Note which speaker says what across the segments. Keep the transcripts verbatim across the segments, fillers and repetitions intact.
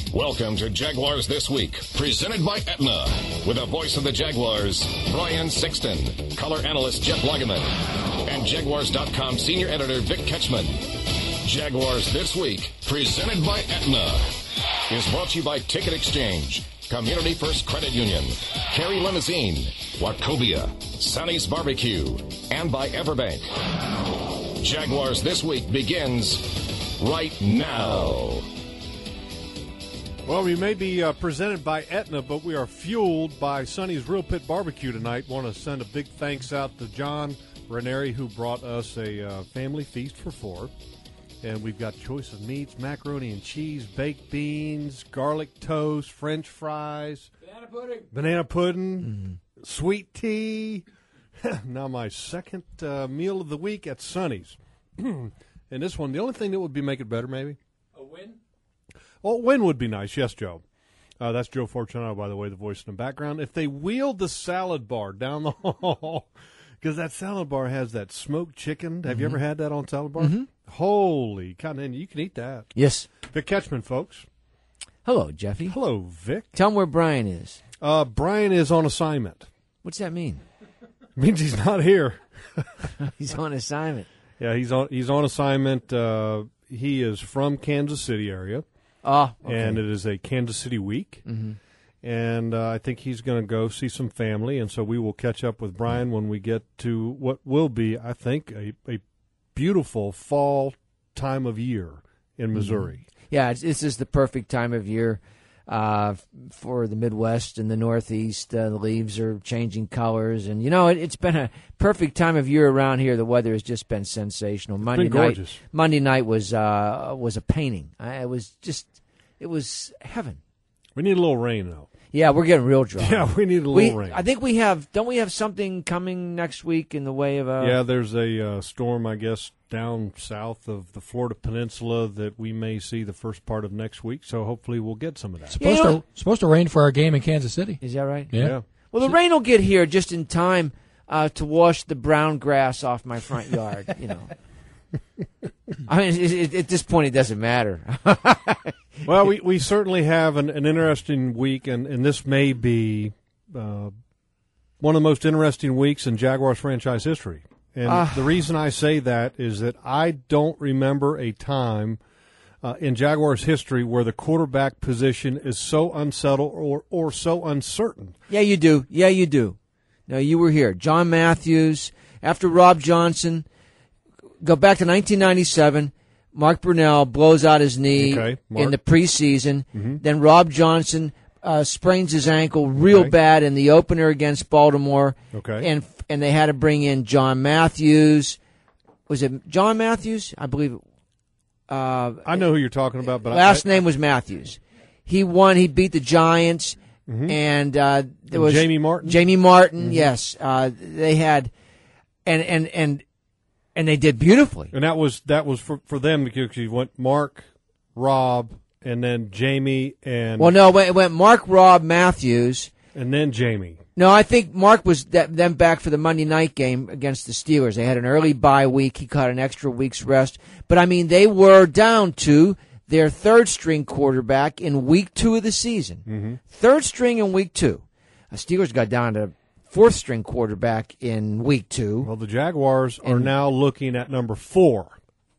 Speaker 1: Welcome to Jaguars This Week, presented by Aetna. With the voice of the Jaguars, Brian Sexton, color analyst Jeff Lageman, and Jaguars dot com senior editor Vic Ketchman. Jaguars This Week, presented by Aetna, is brought to you by Ticket Exchange, Community First Credit Union, Carey Limousine, Wachovia, Sonny's Barbecue, and by Everbank. Jaguars This Week begins right now.
Speaker 2: Well, we may be uh, presented by Aetna, but we are fueled by Sonny's Real Pit Barbecue tonight. Want to send a big thanks out to John Ranieri, who brought us a uh, family feast for four. And we've got choice of meats, macaroni and cheese, baked beans, garlic toast, French fries.
Speaker 3: Banana pudding.
Speaker 2: Banana pudding, mm-hmm. Sweet tea. Now my second uh, meal of the week at Sonny's. And this one, the only thing that would be make it better, maybe?
Speaker 3: A win?
Speaker 2: Oh, win would be nice. Yes, Joe. Uh, that's Joe Fortunato, by the way, the voice in the background. If they wheeled the salad bar down the hall, because that salad bar has that smoked chicken. Have mm-hmm. you ever had that on salad bar?
Speaker 3: Mm-hmm.
Speaker 2: Holy kind of, you can eat that.
Speaker 3: Yes.
Speaker 2: Vic Ketchman, folks.
Speaker 3: Hello, Jeffy.
Speaker 2: Hello, Vic.
Speaker 3: Tell him where Brian is.
Speaker 2: Uh, Brian is on assignment.
Speaker 3: What's that mean?
Speaker 2: It means he's not here.
Speaker 3: He's on assignment.
Speaker 2: Yeah, he's on he's on assignment. Uh, he is from Kansas City area.
Speaker 3: Oh, okay.
Speaker 2: And it is a Kansas City week.
Speaker 3: Mm-hmm.
Speaker 2: And uh, I think he's going to go see some family, and so we will catch up with Brian when we get to what will be, I think, a, a beautiful fall time of year in Missouri.
Speaker 3: Mm-hmm. Yeah, it's, this is the perfect time of year uh, for the Midwest and the Northeast. Uh, the leaves are changing colors, and, you know, it, it's been a perfect time of year around here. The weather has just been sensational.
Speaker 2: It's
Speaker 3: Monday
Speaker 2: been gorgeous.
Speaker 3: night, Monday night was uh, was a painting. I, it was just, it was heaven.
Speaker 2: We need a little rain, though.
Speaker 3: Yeah, we're getting real dry.
Speaker 2: Yeah, we need a little
Speaker 3: we,
Speaker 2: rain.
Speaker 3: I think we have, don't we have something coming next week in the way of a...
Speaker 2: Yeah, there's a uh, storm, I guess, down south of the Florida Peninsula that we may see the first part of next week, so hopefully we'll get some of that.
Speaker 4: Supposed,
Speaker 3: yeah,
Speaker 4: to, supposed to rain for our game in Kansas City.
Speaker 3: Is that right?
Speaker 4: Yeah.
Speaker 2: yeah.
Speaker 3: Well, the rain will get here just in time uh, to wash the brown grass off my front yard, you know. I mean, it, it, at this point, it doesn't matter.
Speaker 2: Well, we, we certainly have an, an interesting week, and, and this may be uh, one of the most interesting weeks in Jaguars franchise history. And uh, the reason I say that is that I don't remember a time uh, in Jaguars history where the quarterback position is so unsettled or, or so uncertain.
Speaker 3: Yeah, you do. Yeah, you do. No, you were here. John Matthews, after Rob Johnson, go back to nineteen ninety-seven. Mark Brunell blows out his knee
Speaker 2: okay,
Speaker 3: in the preseason.
Speaker 2: Mm-hmm.
Speaker 3: Then Rob Johnson uh, sprains his ankle real
Speaker 2: okay.
Speaker 3: bad in the opener against Baltimore.
Speaker 2: Okay.
Speaker 3: And and they had to bring in John Matthews. Was it John Matthews? I believe. Uh,
Speaker 2: I know who you're talking about, but
Speaker 3: last
Speaker 2: I,
Speaker 3: name was Matthews. He won. He beat the Giants,
Speaker 2: mm-hmm.
Speaker 3: and uh, there
Speaker 2: and
Speaker 3: was
Speaker 2: Jamie Martin.
Speaker 3: Jamie Martin,
Speaker 2: mm-hmm.
Speaker 3: yes. Uh, they had, and and and. And they did beautifully.
Speaker 2: And that was that was for, for them because you went Mark, Rob, and then Jamie and
Speaker 3: well, no, it went Mark, Rob, Matthews,
Speaker 2: and then Jamie.
Speaker 3: No, I think Mark was that, them back for the Monday night game against the Steelers. They had an early bye week. He caught an extra week's rest. But I mean, they were down to their third string quarterback in week two of the season.
Speaker 2: Mm-hmm.
Speaker 3: Third string in week two. The Steelers got down to fourth string quarterback in week two.
Speaker 2: Well, the Jaguars
Speaker 3: and,
Speaker 2: are now looking at number four.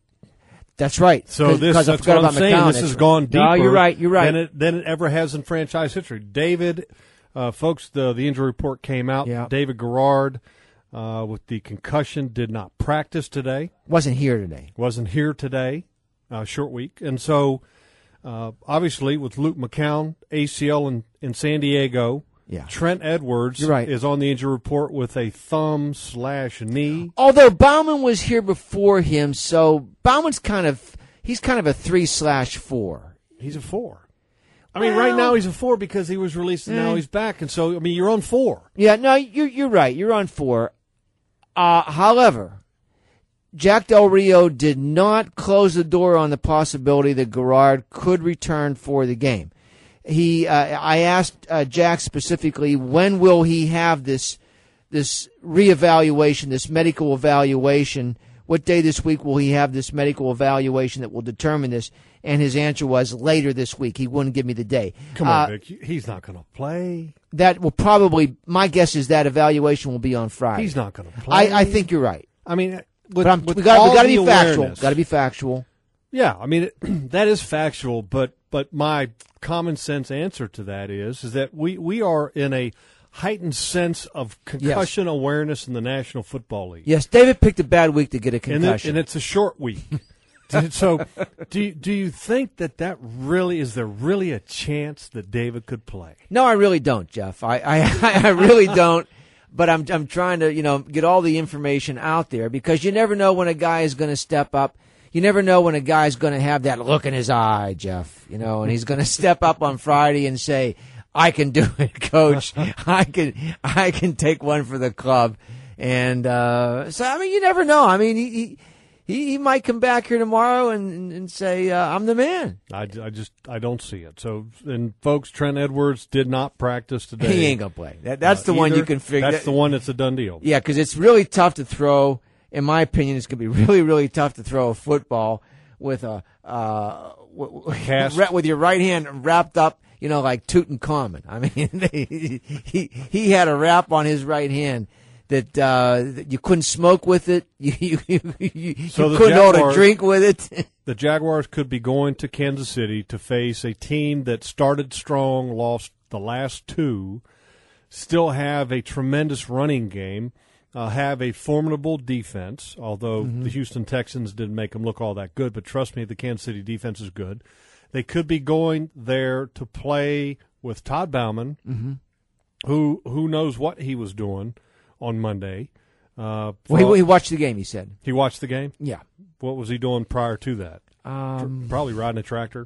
Speaker 3: That's right.
Speaker 2: So this,
Speaker 3: I
Speaker 2: that's what I'm saying.
Speaker 3: McCown.
Speaker 2: This has gone deeper.
Speaker 3: No, you're right. You're right.
Speaker 2: Than it, than it ever has in franchise history. David, uh, folks, the the injury report came out.
Speaker 3: Yeah.
Speaker 2: David Garrard, uh, with the concussion, did not practice today.
Speaker 3: Wasn't here today.
Speaker 2: Wasn't here today. Uh, short week, and so uh, obviously with Luke McCown, A C L in, in San Diego.
Speaker 3: Yeah.
Speaker 2: Trent Edwards
Speaker 3: You're right.
Speaker 2: is on the injury report with a thumb slash knee.
Speaker 3: Although Bauman was here before him, so Bauman's kind of he's kind of a three slash four.
Speaker 2: He's a four. I mean,
Speaker 3: well,
Speaker 2: right now he's a four because he was released and
Speaker 3: eh.
Speaker 2: now he's back, and so I mean, you're on four.
Speaker 3: Yeah, no, you're you're right. You're on four. Uh, however, Jack Del Rio did not close the door on the possibility that Garrard could return for the game. He, uh, I asked uh, Jack specifically, when will he have this this reevaluation, this medical evaluation what day this week will he have this medical evaluation that will determine this? And his answer was later this week. He wouldn't give me the day.
Speaker 2: Come on,
Speaker 3: uh,
Speaker 2: Vic. He's not going to play.
Speaker 3: That will probably, my guess is that evaluation will be on Friday.
Speaker 2: He's not going to play.
Speaker 3: I, I think you're right.
Speaker 2: I mean, with,
Speaker 3: but I'm,
Speaker 2: with
Speaker 3: we got
Speaker 2: all
Speaker 3: we got to
Speaker 2: the
Speaker 3: be factual.
Speaker 2: awareness-
Speaker 3: Got to be factual.
Speaker 2: Yeah, I mean, it, that is factual, but but my common sense answer to that is is that we, we are in a heightened sense of concussion yes. awareness in the National Football League.
Speaker 3: Yes, David picked a bad week to get a concussion.
Speaker 2: And, it, and it's a short week. So do you, do you think that that really, is there really a chance that David could play?
Speaker 3: No, I really don't, Jeff. I, I, I really don't. But I'm I'm trying to, you know, get all the information out there because you never know when a guy is going to step up. You never know when a guy's going to have that look in his eye, Jeff, you know, and he's going to step up on Friday and say, I can do it, coach. I can I can take one for the club. And uh, so, I mean, you never know. I mean, he he, he might come back here tomorrow and, and say, uh, I'm the man.
Speaker 2: I, I just I don't see it. So, and folks, Trent Edwards did not practice today.
Speaker 3: He ain't going to play. That, that's
Speaker 2: uh,
Speaker 3: the one
Speaker 2: either.
Speaker 3: you can figure.
Speaker 2: That's the one that's a done deal.
Speaker 3: Yeah, because it's really tough to throw. In my opinion, it's going to be really, really tough to throw a football with a uh,
Speaker 2: Cast.
Speaker 3: with your right hand wrapped up, you know, like Tutankhamun. I mean, they, he he had a wrap on his right hand that, uh, that you couldn't smoke with it. You you, you, you,
Speaker 2: so
Speaker 3: you couldn't
Speaker 2: Jaguars,
Speaker 3: hold a drink with it.
Speaker 2: The Jaguars could be going to Kansas City to face a team that started strong, lost the last two, still have a tremendous running game. Uh, have a formidable defense, although mm-hmm. the Houston Texans didn't make them look all that good. But trust me, the Kansas City defense is good. They could be going there to play with Todd Bauman,
Speaker 3: mm-hmm.
Speaker 2: who who knows what he was doing on Monday. Uh,
Speaker 3: well, he, he watched the game, he said.
Speaker 2: He watched the game?
Speaker 3: Yeah.
Speaker 2: What was he doing prior to that?
Speaker 3: Um,
Speaker 2: Probably riding a tractor,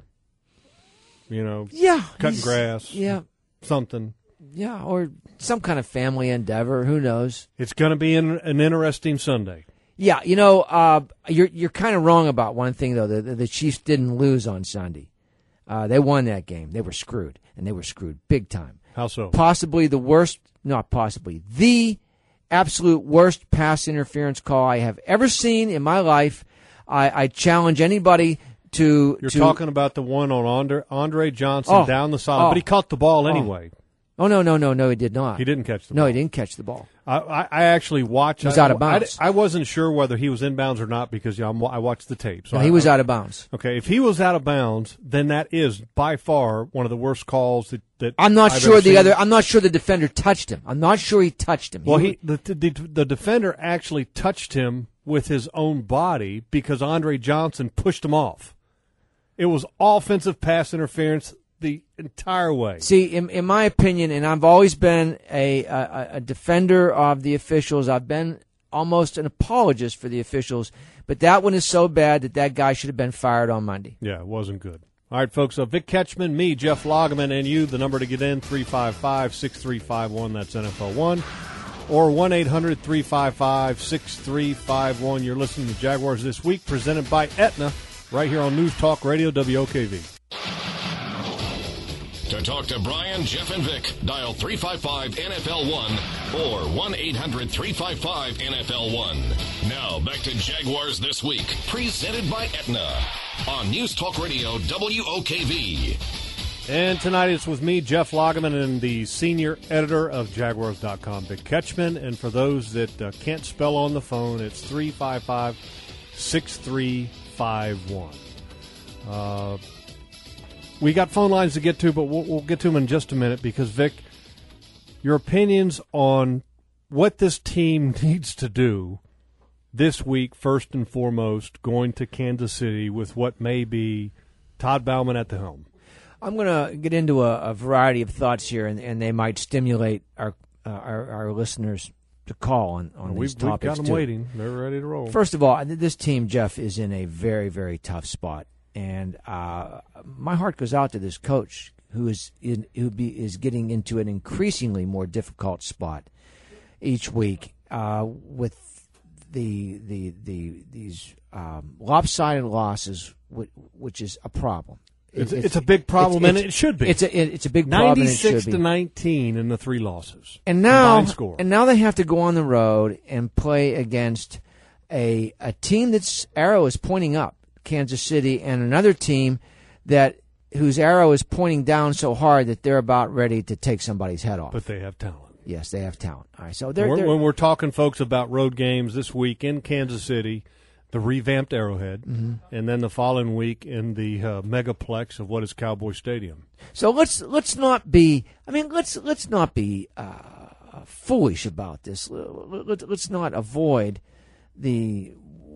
Speaker 2: you know,
Speaker 3: yeah,
Speaker 2: cutting grass,
Speaker 3: yeah,
Speaker 2: something.
Speaker 3: Yeah, or some kind of family endeavor. Who knows?
Speaker 2: It's going to be an, an interesting Sunday.
Speaker 3: Yeah, you know, uh, you're you're kind of wrong about one thing though. The, the Chiefs didn't lose on Sunday. Uh, they won that game. They were screwed, and they were screwed big time.
Speaker 2: How so?
Speaker 3: Possibly the worst, not possibly, the absolute worst pass interference call I have ever seen in my life. I, I challenge anybody to.
Speaker 2: You're
Speaker 3: to,
Speaker 2: talking about the one on Andre, Andre Johnson
Speaker 3: oh,
Speaker 2: down the sideline,
Speaker 3: oh,
Speaker 2: but he caught the ball
Speaker 3: oh.
Speaker 2: anyway.
Speaker 3: Oh, no, no, no, no, he did not.
Speaker 2: He didn't catch the
Speaker 3: no,
Speaker 2: ball.
Speaker 3: No, he didn't catch the ball.
Speaker 2: I, I, I actually watched.
Speaker 3: He was
Speaker 2: I,
Speaker 3: out of bounds.
Speaker 2: I, I wasn't sure whether he was in bounds or not because you know, I watched the tape. So
Speaker 3: no,
Speaker 2: I,
Speaker 3: he was
Speaker 2: I,
Speaker 3: out of bounds.
Speaker 2: Okay, if he was out of bounds, then that is by far one of the worst calls that, that
Speaker 3: I'm not
Speaker 2: I've
Speaker 3: sure
Speaker 2: ever
Speaker 3: the
Speaker 2: seen.
Speaker 3: other. I'm not sure the defender touched him. I'm not sure he touched him.
Speaker 2: Well,
Speaker 3: he,
Speaker 2: he the, the the defender actually touched him with his own body because Andre Johnson pushed him off. It was offensive pass interference the entire way.
Speaker 3: See, in, in my opinion, and I've always been a, a a defender of the officials. I've been almost an apologist for the officials, but that one is so bad that that guy should have been fired on Monday.
Speaker 2: Yeah, it wasn't good. All right, folks, so Vic Ketchman, me, Jeff Lageman, and you, the number to get in, three five five, six three five one, that's N F L one, or one eight hundred, three five five, six three five one. You're listening to Jaguars This Week, presented by Aetna, right here on News Talk Radio, W O K V.
Speaker 1: To talk to Brian, Jeff, and Vic, dial three five five N F L one or one eight hundred, three five five, N F L one. Now, back to Jaguars This Week, presented by Aetna on News Talk Radio, W O K V.
Speaker 2: And tonight it's with me, Jeff Lageman, and the senior editor of Jaguars dot com, Vic Ketchman. And for those that uh, can't spell on the phone, it's three five five, six three five one. Uh, we got phone lines to get to, but we'll, we'll get to them in just a minute because, Vic, your opinions on what this team needs to do this week, first and foremost, going to Kansas City with what may be Todd Bauman at the helm.
Speaker 3: I'm going to get into a, a variety of thoughts here, and, and they might stimulate our uh, our, our listeners to call on, on
Speaker 2: we've,
Speaker 3: these topics.
Speaker 2: We've got them
Speaker 3: too.
Speaker 2: waiting. They're ready to roll.
Speaker 3: First of all, this team, Jeff, is in a very, very tough spot. And uh, my heart goes out to this coach who is in, who be, is getting into an increasingly more difficult spot each week uh, with the the the these um, lopsided losses, which, which is a problem.
Speaker 2: It's, it's, it's a big problem,
Speaker 3: it's,
Speaker 2: and
Speaker 3: it's,
Speaker 2: it should be.
Speaker 3: It's a it's a big problem.
Speaker 2: Ninety-six
Speaker 3: to
Speaker 2: to nineteen in the three losses.
Speaker 3: And now,
Speaker 2: score.
Speaker 3: and now they have to go on the road and play against a a team that's arrow is pointing up, Kansas City, and another team that whose arrow is pointing down so hard that they're about ready to take somebody's head off.
Speaker 2: But they have talent.
Speaker 3: Yes, they have talent. All right, so they're,
Speaker 2: when,
Speaker 3: they're,
Speaker 2: when we're talking, folks, about road games this week in Kansas City, the revamped Arrowhead, mm-hmm. and then the following week in the uh, megaplex of what is Cowboy Stadium.
Speaker 3: So let's let's not be. I mean, let's let's not be uh, foolish about this. Let's not avoid the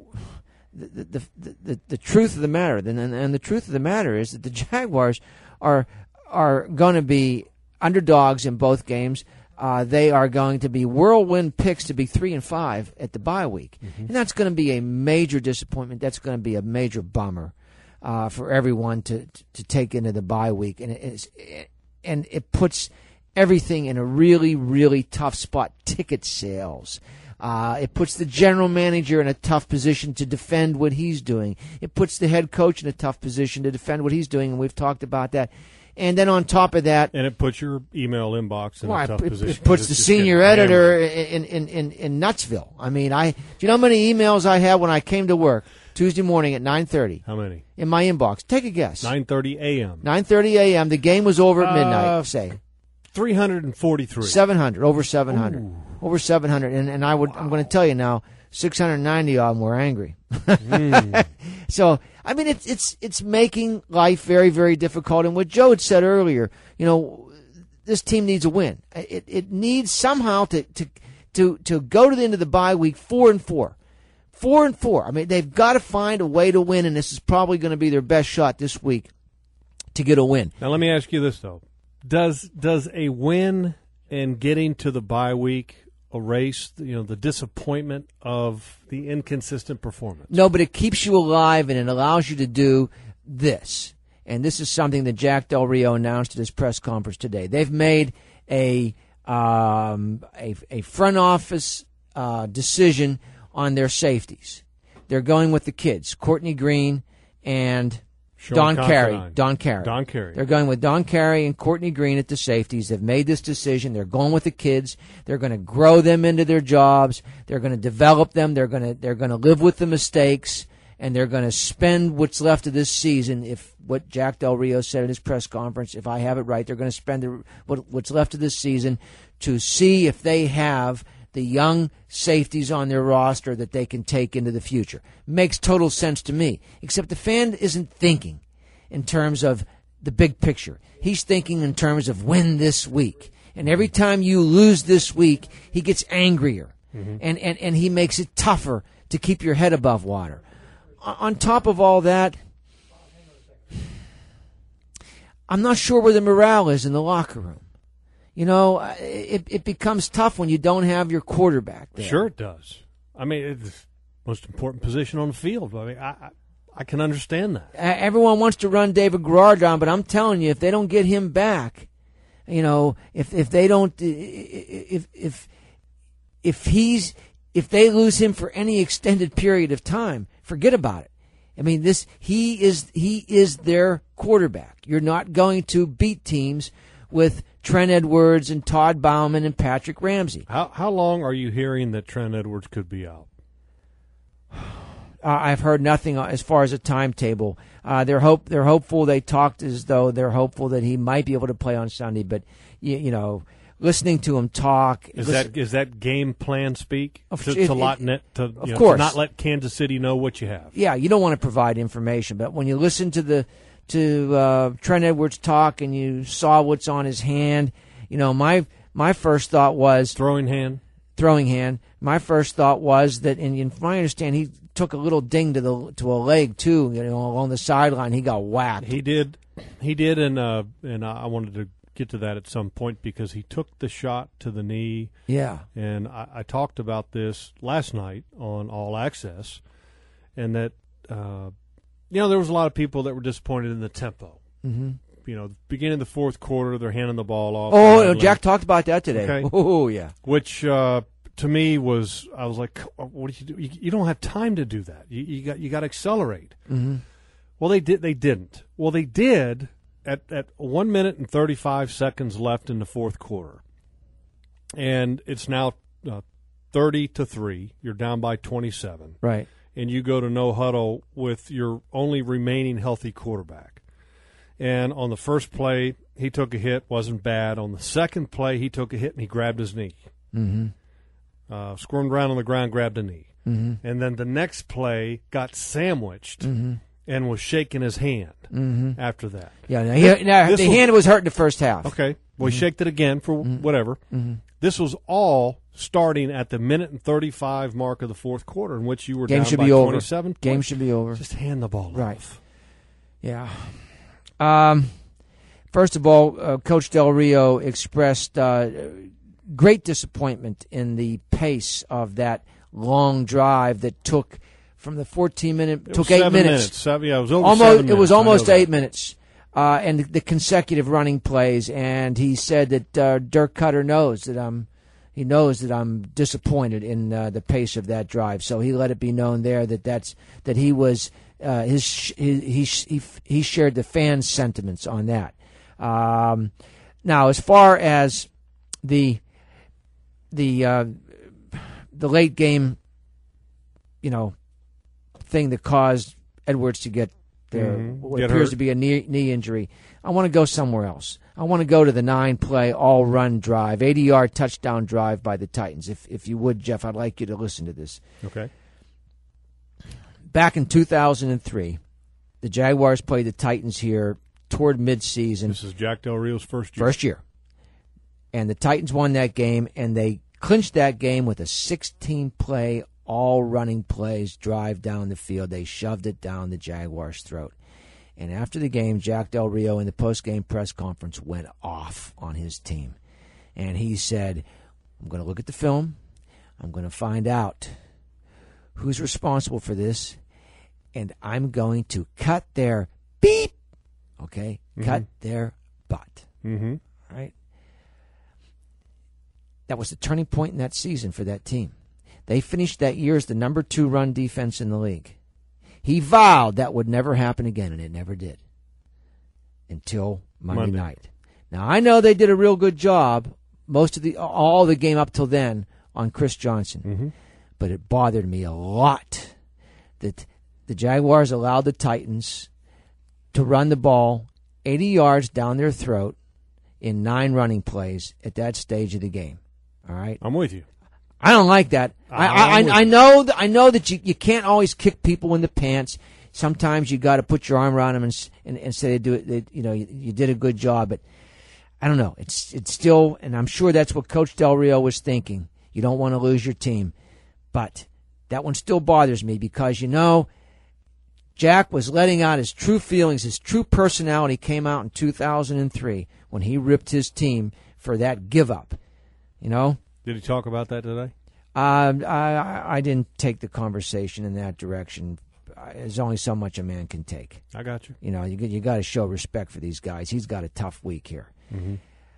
Speaker 3: the the the, the, the truth of the matter. And, and the truth of the matter is that the Jaguars are are going to be underdogs in both games. Uh, they are going to be whirlwind picks to be three and five at the bye week, mm-hmm. and that's going to be a major disappointment. That's going to be a major bummer uh, for everyone to, to to take into the bye week, and it is, and it puts everything in a really really tough spot. Ticket sales. Uh, it puts the general manager in a tough position to defend what he's doing. It puts the head coach in a tough position to defend what he's doing, and we've talked about that. And then on top of that,
Speaker 2: and it puts your email inbox in
Speaker 3: well,
Speaker 2: a tough
Speaker 3: it,
Speaker 2: position.
Speaker 3: It puts the senior editor in, in, in, in Nutsville. I mean, I do you know how many emails I had when I came to work Tuesday morning at nine thirty?
Speaker 2: How many?
Speaker 3: In my inbox. Take a guess.
Speaker 2: nine thirty a.m.
Speaker 3: nine thirty a.m. The game was over at midnight.
Speaker 2: Uh,
Speaker 3: say
Speaker 2: three hundred forty-three.
Speaker 3: seven hundred. Over seven hundred.
Speaker 2: Ooh.
Speaker 3: Over seven hundred. And and I would wow. I'm going to tell you now, six hundred ninety of them were angry. mm. So, I mean, it's it's it's making life very, very difficult. And what Joe had said earlier, you know, this team needs a win. It it needs somehow to to to, to go to the end of the bye week four and four, four and four. I mean, they've got to find a way to win, and this is probably going to be their best shot this week to get a win.
Speaker 2: Now, let me ask you this though: does does a win and getting to the bye week erase, you know, the disappointment of the inconsistent performance?
Speaker 3: No, but it keeps you alive and it allows you to do this. And this is something that Jack Del Rio announced at his press conference today. They've made a um, a, a front office uh, decision on their safeties. They're going with the kids, Courtney Green and
Speaker 2: Sean
Speaker 3: Don Carey.
Speaker 2: Considine.
Speaker 3: Don Carey.
Speaker 2: Don Carey.
Speaker 3: They're going with Don Carey and Courtney Green at the safeties. They've made this decision. They're going with the kids. They're going to grow them into their jobs. They're going to develop them. They're going to they're going to live with the mistakes, and they're going to spend what's left of this season. If what Jack Del Rio said at his press conference, if I have it right, they're going to spend the, what, what's left of this season to see if they have the young safeties on their roster that they can take into the future. Makes total sense to me, except the fan isn't thinking in terms of the big picture. He's thinking in terms of win this week. And every time you lose this week, he gets angrier. Mm-hmm. And, and, and he makes it tougher to keep your head above water. On top of all that, I'm not sure where the morale is in the locker room. You know, it it becomes tough when you don't have your quarterback there.
Speaker 2: Sure it does. I mean, it's the most important position on the field. I mean, I, I, I can understand that.
Speaker 3: Uh, everyone wants to run David Garrard down, but I'm telling you, if they don't get him back, you know, if if they don't, if if if he's if they lose him for any extended period of time, forget about it. I mean, this he is he is their quarterback. You're not going to beat teams with Trent Edwards and Todd Bauman and Patrick Ramsey.
Speaker 2: How how long are you hearing that Trent Edwards could be out?
Speaker 3: Uh, I've heard nothing as far as a timetable. Uh, they're hope they're hopeful. They talked as though they're hopeful that he might be able to play on Sunday. But you, you know, listening to him talk
Speaker 2: is
Speaker 3: listen,
Speaker 2: that is that game plan speak
Speaker 3: of,
Speaker 2: to,
Speaker 3: it,
Speaker 2: to, lot
Speaker 3: it,
Speaker 2: net, to,
Speaker 3: of
Speaker 2: you know,
Speaker 3: course.
Speaker 2: to not let Kansas City know what you have.
Speaker 3: Yeah, you don't want to provide information, but when you listen to the to uh, Trent Edwards talk and you saw what's on his hand, you know, my my first thought was
Speaker 2: throwing hand.
Speaker 3: Throwing hand. My first thought was that, and from my understanding, he took a little ding to the to a leg too. You know, along the sideline, he got whacked.
Speaker 2: He did, he did, and uh, and I wanted to get to that at some point because he took the shot to the knee.
Speaker 3: Yeah,
Speaker 2: and I, I talked about this last night on All Access, and that. Uh, You know, there was a lot of people that were disappointed in the tempo.
Speaker 3: Mm-hmm.
Speaker 2: You know, beginning of the fourth quarter, they're handing the ball off.
Speaker 3: Oh, Jack talked about that today.
Speaker 2: Okay.
Speaker 3: Oh, yeah.
Speaker 2: Which uh, to me was, I was like, "What do you do? You, you don't have time to do that. You, you got you got to accelerate."
Speaker 3: Mm-hmm.
Speaker 2: Well, they did. They didn't. Well, they did at at one minute and thirty five seconds left in the fourth quarter, and it's now uh, thirty to three. You're down by twenty-seven.
Speaker 3: Right.
Speaker 2: And you go to no huddle with your only remaining healthy quarterback. And on the first play, he took a hit, wasn't bad. On the second play, he took a hit and he grabbed his knee.
Speaker 3: Mm-hmm.
Speaker 2: Uh, squirmed around on the ground, grabbed a knee.
Speaker 3: Mm-hmm.
Speaker 2: And then the next play got sandwiched
Speaker 3: mm-hmm.
Speaker 2: and was shaking his hand
Speaker 3: mm-hmm.
Speaker 2: after that.
Speaker 3: Yeah, now, he, now the
Speaker 2: was,
Speaker 3: hand was hurt in the first half.
Speaker 2: Okay. Well,
Speaker 3: mm-hmm.
Speaker 2: he shaked it again for
Speaker 3: mm-hmm.
Speaker 2: whatever.
Speaker 3: Mm-hmm.
Speaker 2: This was all starting at the minute and thirty-five mark of the fourth quarter, in which you were
Speaker 3: Game
Speaker 2: down
Speaker 3: should
Speaker 2: by
Speaker 3: be over.
Speaker 2: twenty-seven.
Speaker 3: Game
Speaker 2: points.
Speaker 3: should be over.
Speaker 2: Just hand the ball
Speaker 3: right.
Speaker 2: off.
Speaker 3: Yeah. Um, first of all, uh, Coach Del Rio expressed uh, great disappointment in the pace of that long drive that took from the fourteen minute
Speaker 2: It
Speaker 3: took
Speaker 2: was
Speaker 3: eight
Speaker 2: seven
Speaker 3: minutes.
Speaker 2: minutes. Seven, yeah, it was over
Speaker 3: almost
Speaker 2: seven minutes.
Speaker 3: it was
Speaker 2: I
Speaker 3: almost
Speaker 2: know
Speaker 3: eight
Speaker 2: that.
Speaker 3: minutes. Uh, and the, the consecutive running plays, and he said that uh, Dirk Cutter knows that I'm, he knows that I'm disappointed in uh, the pace of that drive. So he let it be known there that that's that he was uh, his he, he he he shared the fans' sentiments on that. Um, now, as far as the the uh, the late game, you know, thing that caused Edwards to get there,
Speaker 2: mm-hmm.
Speaker 3: what
Speaker 2: get
Speaker 3: appears
Speaker 2: hurt.
Speaker 3: to be a knee, knee injury. I want to go somewhere else. I want to go to the nine-play all-run drive, eighty-yard touchdown drive by the Titans. If if you would, Jeff, I'd like you to listen to this.
Speaker 2: Okay.
Speaker 3: Back in two thousand three, the Jaguars played the Titans here toward midseason.
Speaker 2: This is Jack Del Rio's first year.
Speaker 3: First year. And the Titans won that game, and they clinched that game with a sixteen-play all running plays drive down the field. They shoved it down the Jaguars' throat. And after the game, Jack Del Rio in the post-game press conference went off on his team. And he said, I'm going to look at the film. I'm going to find out who's responsible for this. And I'm going to cut their beep, okay, mm-hmm. cut their butt.
Speaker 2: Mm-hmm.
Speaker 3: All right? That was the turning point in that season for that team. They finished that year as the number two run defense in the league. He vowed that would never happen again, and it never did until Monday,
Speaker 2: Monday.
Speaker 3: night. Now, I know they did a real good job most of the all the game up till then on Chris Johnson,
Speaker 2: mm-hmm.
Speaker 3: but it bothered me a lot that the Jaguars allowed the Titans to run the ball eighty yards down their throat in nine running plays at that stage of the game. All right?
Speaker 2: I'm with you.
Speaker 3: I don't like that. I I, I, I know that I know that you, you can't always kick people in the pants. Sometimes you got to put your arm around them and and, and say they do it. They, you know, you, you did a good job, but I don't know. It's it's still, and I'm sure that's what Coach Del Rio was thinking. You don't want to lose your team, but that one still bothers me because you know, Jack was letting out his true feelings, his true personality came out in two thousand three when he ripped his team for that give up. You know.
Speaker 2: Did he talk about that today?
Speaker 3: Um, I I didn't take the conversation in that direction. There's only so much a man can take.
Speaker 2: I got you.
Speaker 3: You know, you you got to show respect for these guys. He's got a tough week here.
Speaker 2: Mm-hmm.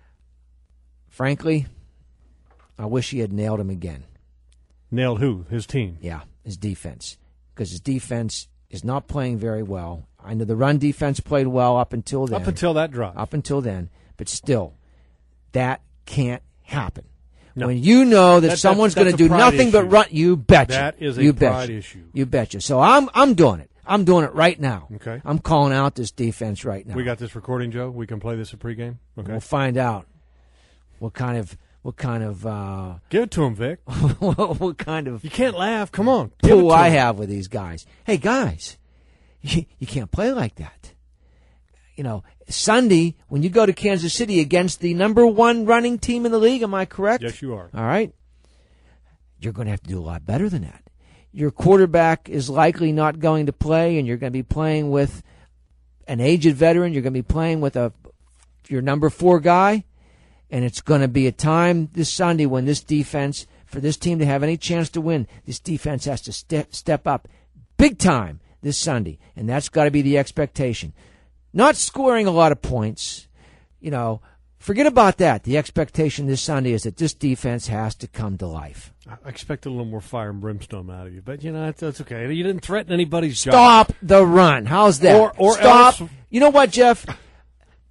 Speaker 3: Frankly, I wish he had nailed him again.
Speaker 2: Nailed who? His team?
Speaker 3: Yeah, his defense. Because his defense is not playing very well. I know the run defense played well up until then.
Speaker 2: Up until that drive.
Speaker 3: Up until then. But still, that can't happen.
Speaker 2: No.
Speaker 3: When you know that,
Speaker 2: that
Speaker 3: someone's going to do
Speaker 2: pride
Speaker 3: nothing
Speaker 2: issue.
Speaker 3: but run, you betcha.
Speaker 2: That is a
Speaker 3: you
Speaker 2: pride
Speaker 3: betcha.
Speaker 2: issue.
Speaker 3: You betcha. So I'm I'm doing it. I'm doing it right now.
Speaker 2: Okay.
Speaker 3: I'm calling out this defense right now.
Speaker 2: We got this recording, Joe. We can play this at pregame. Okay.
Speaker 3: We'll find out what kind of what kind of uh,
Speaker 2: give it to him, Vic.
Speaker 3: what kind of
Speaker 2: you can't laugh. Come on, give
Speaker 3: pull
Speaker 2: it to
Speaker 3: I
Speaker 2: him.
Speaker 3: have with these guys. Hey guys, you, you can't play like that. You know, Sunday when you go to Kansas City against the number one running team in the league, am I correct?
Speaker 2: Yes, you are.
Speaker 3: All right. You're going to have to do a lot better than that. Your quarterback is likely not going to play, and you're going to be playing with an aged veteran. You're going to be playing with a your number four guy, and it's going to be a time this Sunday when this defense, for this team to have any chance to win, this defense has to step step up big time this Sunday, and that's got to be the expectation. Not scoring a lot of points, you know. Forget about that. The expectation this Sunday is that this defense has to come to life.
Speaker 2: I expect a little more fire and brimstone out of you, but you know that's, that's okay. You didn't threaten anybody's
Speaker 3: Stop
Speaker 2: job.
Speaker 3: the run. How's that?
Speaker 2: Or, or
Speaker 3: Stop.
Speaker 2: else.
Speaker 3: You know what, Jeff?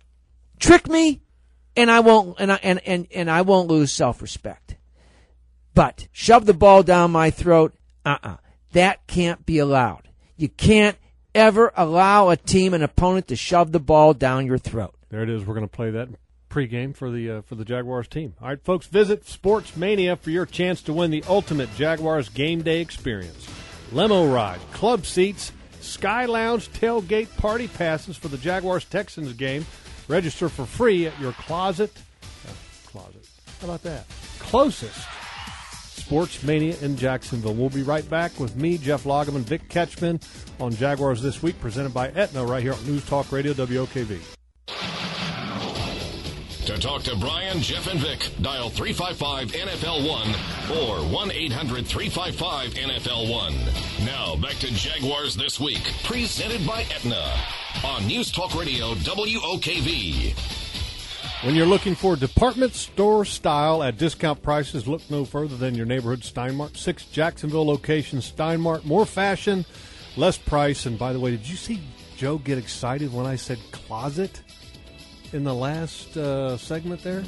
Speaker 3: Trick me, and I won't. And I and and, and I won't lose self-respect. But shove the ball down my throat, uh-uh. That can't be allowed. You can't ever allow a team, an opponent, to shove the ball down your throat.
Speaker 2: There it is. We're going to play that pregame for the uh, for the Jaguars team. All right, folks, visit Sports Mania for your chance to win the ultimate Jaguars game day experience. Limo ride, club seats, Sky Lounge tailgate party passes for the Jaguars-Texans game. Register for free at your closet. Uh, closet. How about that? Closest Sports Mania in Jacksonville. We'll be right back with me, Jeff Lageman, Vic Ketchman on Jaguars This Week, presented by Aetna right here on News Talk Radio W O K V.
Speaker 1: To talk to Brian, Jeff, and Vic, dial three five five N F L one or one eight hundred three five five N F L one. Now, back to Jaguars This Week, presented by Aetna on News Talk Radio W O K V.
Speaker 2: When you're looking for department store style at discount prices, look no further than your neighborhood Steinmart. Six Jacksonville locations, Steinmart. More fashion, less price. And by the way, did you see Joe get excited when I said closet in the last uh, segment there?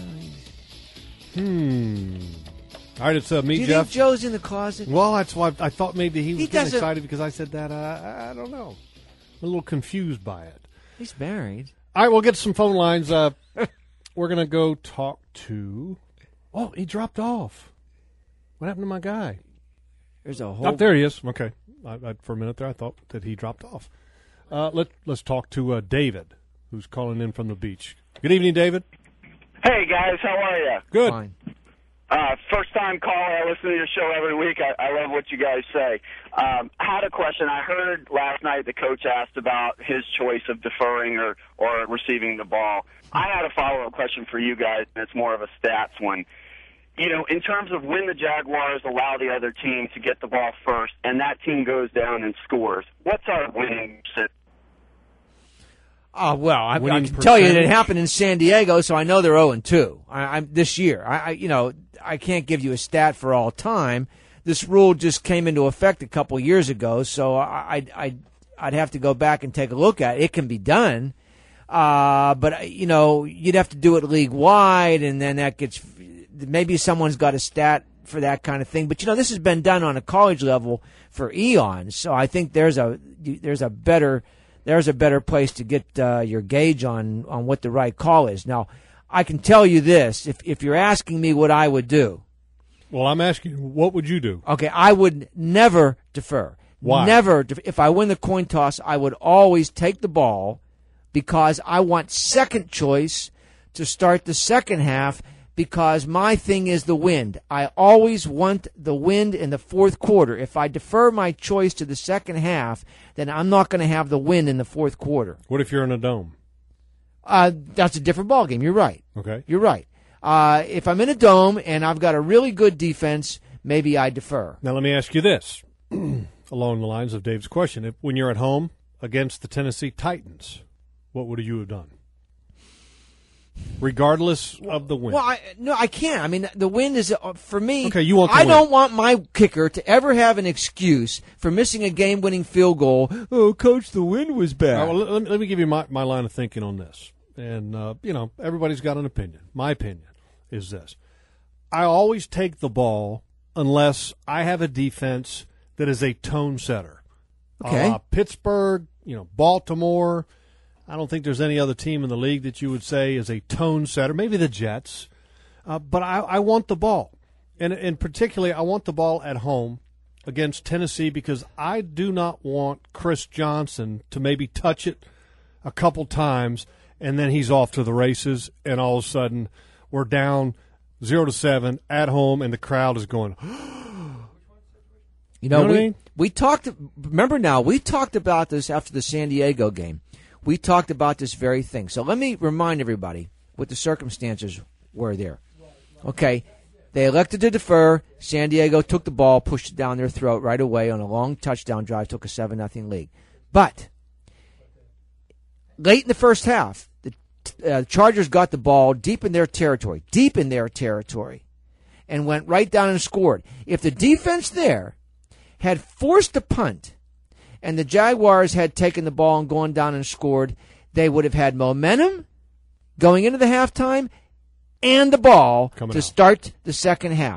Speaker 2: Hmm. All right, it's uh, me,
Speaker 3: Do you
Speaker 2: Jeff.
Speaker 3: think Joe's in the closet?
Speaker 2: Well, that's why I thought maybe he was
Speaker 3: He
Speaker 2: getting
Speaker 3: doesn't-
Speaker 2: excited because I said that. Uh, I don't know. I'm a little confused by it.
Speaker 3: He's married.
Speaker 2: All right, we'll get some phone lines. Uh, we're going to go talk to... Oh, he dropped off. What happened to my guy?
Speaker 3: There's a whole...
Speaker 2: Oh, there he is. Okay. I, I, for a minute there, I thought that he dropped off. Uh, let, let's talk to uh, David, who's calling in from the beach. Good evening, David.
Speaker 5: Hey, guys. How are you?
Speaker 2: Good.
Speaker 3: Fine.
Speaker 5: Uh, first-time caller. I listen to your show every week. I, I love what you guys say. Um, I had a question. I heard last night the coach asked about his choice of deferring or, or receiving the ball. I had a follow-up question for you guys, and it's more of a stats one. You know, in terms of when the Jaguars allow the other team to get the ball first and that team goes down and scores, what's our winning percentage?
Speaker 3: Oh, well, I, I
Speaker 2: Winning
Speaker 3: can tell you that it
Speaker 2: percentage?
Speaker 3: happened in San Diego, so I know they're oh and two I, I'm, this year. I, I, you know, I can't give you a stat for all time. This rule just came into effect a couple years ago, so I, I, I'd have to go back and take a look at it. It can be done, uh, but, you know, you'd have to do it league-wide, and then that gets – maybe someone's got a stat for that kind of thing. But, you know, this has been done on a college level for eons, so I think there's a there's a better – there's a better place to get uh, your gauge on, on what the right call is. Now, I can tell you this. If if you're asking me what I would do,
Speaker 2: Well, I'm asking you, what would you do?
Speaker 3: okay, I would never defer.
Speaker 2: Why?
Speaker 3: Never. Def- if I win the coin toss, I would always take the ball because I want second choice to start the second half because my thing is the wind. I always want the wind in the fourth quarter. If I defer my choice to the second half, then I'm not going to have the wind in the fourth quarter.
Speaker 2: What if you're in a dome?
Speaker 3: Uh, that's a different ballgame. You're right.
Speaker 2: Okay.
Speaker 3: You're right. Uh, if I'm in a dome and I've got a really good defense, maybe I defer.
Speaker 2: Now, let me ask you this, along the lines of Dave's question. If, when you're at home against the Tennessee Titans, what would you have done? Regardless of the win.
Speaker 3: Well, I, no, I can't. I mean, the win is, uh, for me,
Speaker 2: Okay, you want the
Speaker 3: I
Speaker 2: win.
Speaker 3: don't want my kicker to ever have an excuse for missing a game-winning field goal. Oh, Coach, the wind was bad.
Speaker 2: All right, well, let, me, let me give you my, my line of thinking on this. And, uh, you know, everybody's got an opinion. My opinion is this. I always take the ball unless I have a defense that is a tone setter.
Speaker 3: Okay.
Speaker 2: Uh, Pittsburgh, you know, Baltimore. I don't think there's any other team in the league that you would say is a tone setter. Maybe the Jets. Uh, but I, I want the ball. And, and particularly, I want the ball at home against Tennessee because I do not want Chris Johnson to maybe touch it a couple times and then he's off to the races and all of a sudden we're down zero to seven at home and the crowd is going,
Speaker 3: You know,
Speaker 2: You know what
Speaker 3: we,
Speaker 2: I mean?
Speaker 3: we talked, remember now, we talked about this after the San Diego game. We talked about this very thing. So let me remind everybody what the circumstances were there. Okay, they elected to defer. San Diego took the ball, pushed it down their throat right away on a long touchdown drive, took a seven nothing lead. But late in the first half, the uh, Chargers got the ball deep in their territory, deep in their territory, and went right down and scored. If the defense there had forced a punt and the Jaguars had taken the ball and gone down and scored, they would have had momentum going into the halftime and the ball
Speaker 2: Coming
Speaker 3: to
Speaker 2: out.
Speaker 3: start the second half.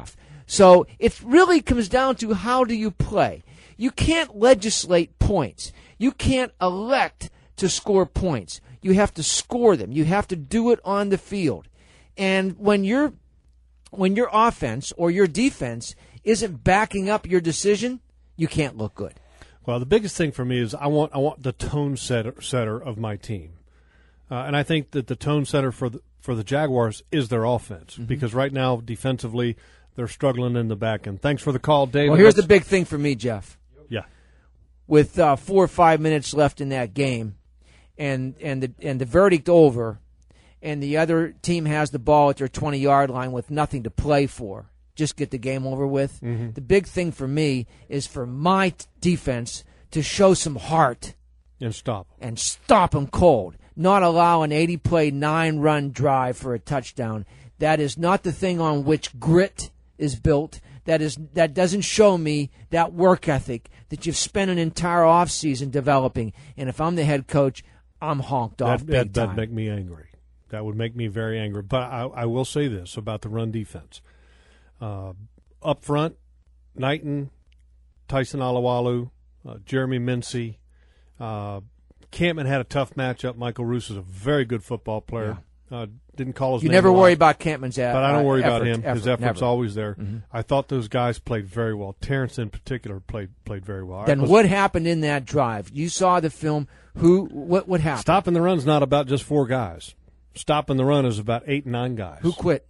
Speaker 3: So it really comes down to how do you play. You can't legislate points. You can't elect to score points. You have to score them. You have to do it on the field. And when your when your offense or your defense isn't backing up your decision, you can't look good.
Speaker 2: Well, the biggest thing for me is I want I want the tone setter, setter of my team, uh, and I think that the tone setter for the for the Jaguars is their offense, mm-hmm. because right now defensively they're struggling in the back end. Thanks for the call, David.
Speaker 3: Well, here's
Speaker 2: Let's,
Speaker 3: the big thing for me, Jeff.
Speaker 2: Yeah,
Speaker 3: with uh, four or five minutes left in that game, and and the and the verdict over, and the other team has the ball at their twenty-yard line with nothing to play for. Just get the game over with. Mm-hmm. The big thing for me is for my t- defense to show some heart.
Speaker 2: And stop.
Speaker 3: And stop them cold. Not allow an eighty-play, nine-run drive for a touchdown. That is not the thing on which grit is built. That is that doesn't show me that work ethic that you've spent an entire offseason developing. And if I'm the head coach, I'm honked off
Speaker 2: that,
Speaker 3: big
Speaker 2: that,
Speaker 3: time.
Speaker 2: That'd make me angry. That would make me very angry. But I, I will say this about the run defense. Uh, up front, Knighton, Tyson Alualu, uh, Jeremy Mincy. Uh, Campman had a tough matchup. Michael Roos is a very good football player. Yeah. Uh, didn't call his
Speaker 3: you
Speaker 2: name.
Speaker 3: You never
Speaker 2: a lot,
Speaker 3: worry about Campman's effort.
Speaker 2: But I don't worry
Speaker 3: uh,
Speaker 2: about
Speaker 3: effort,
Speaker 2: him.
Speaker 3: Effort,
Speaker 2: his effort's
Speaker 3: never.
Speaker 2: always there.
Speaker 3: Mm-hmm.
Speaker 2: I thought those guys played very well. Terrence in particular played played very well.
Speaker 3: Then
Speaker 2: right,
Speaker 3: what happened in that drive? You saw the film. Who? What? What happened?
Speaker 2: Stopping the run's not about just four guys. Stopping the run is about eight, nine guys.
Speaker 3: Who quit?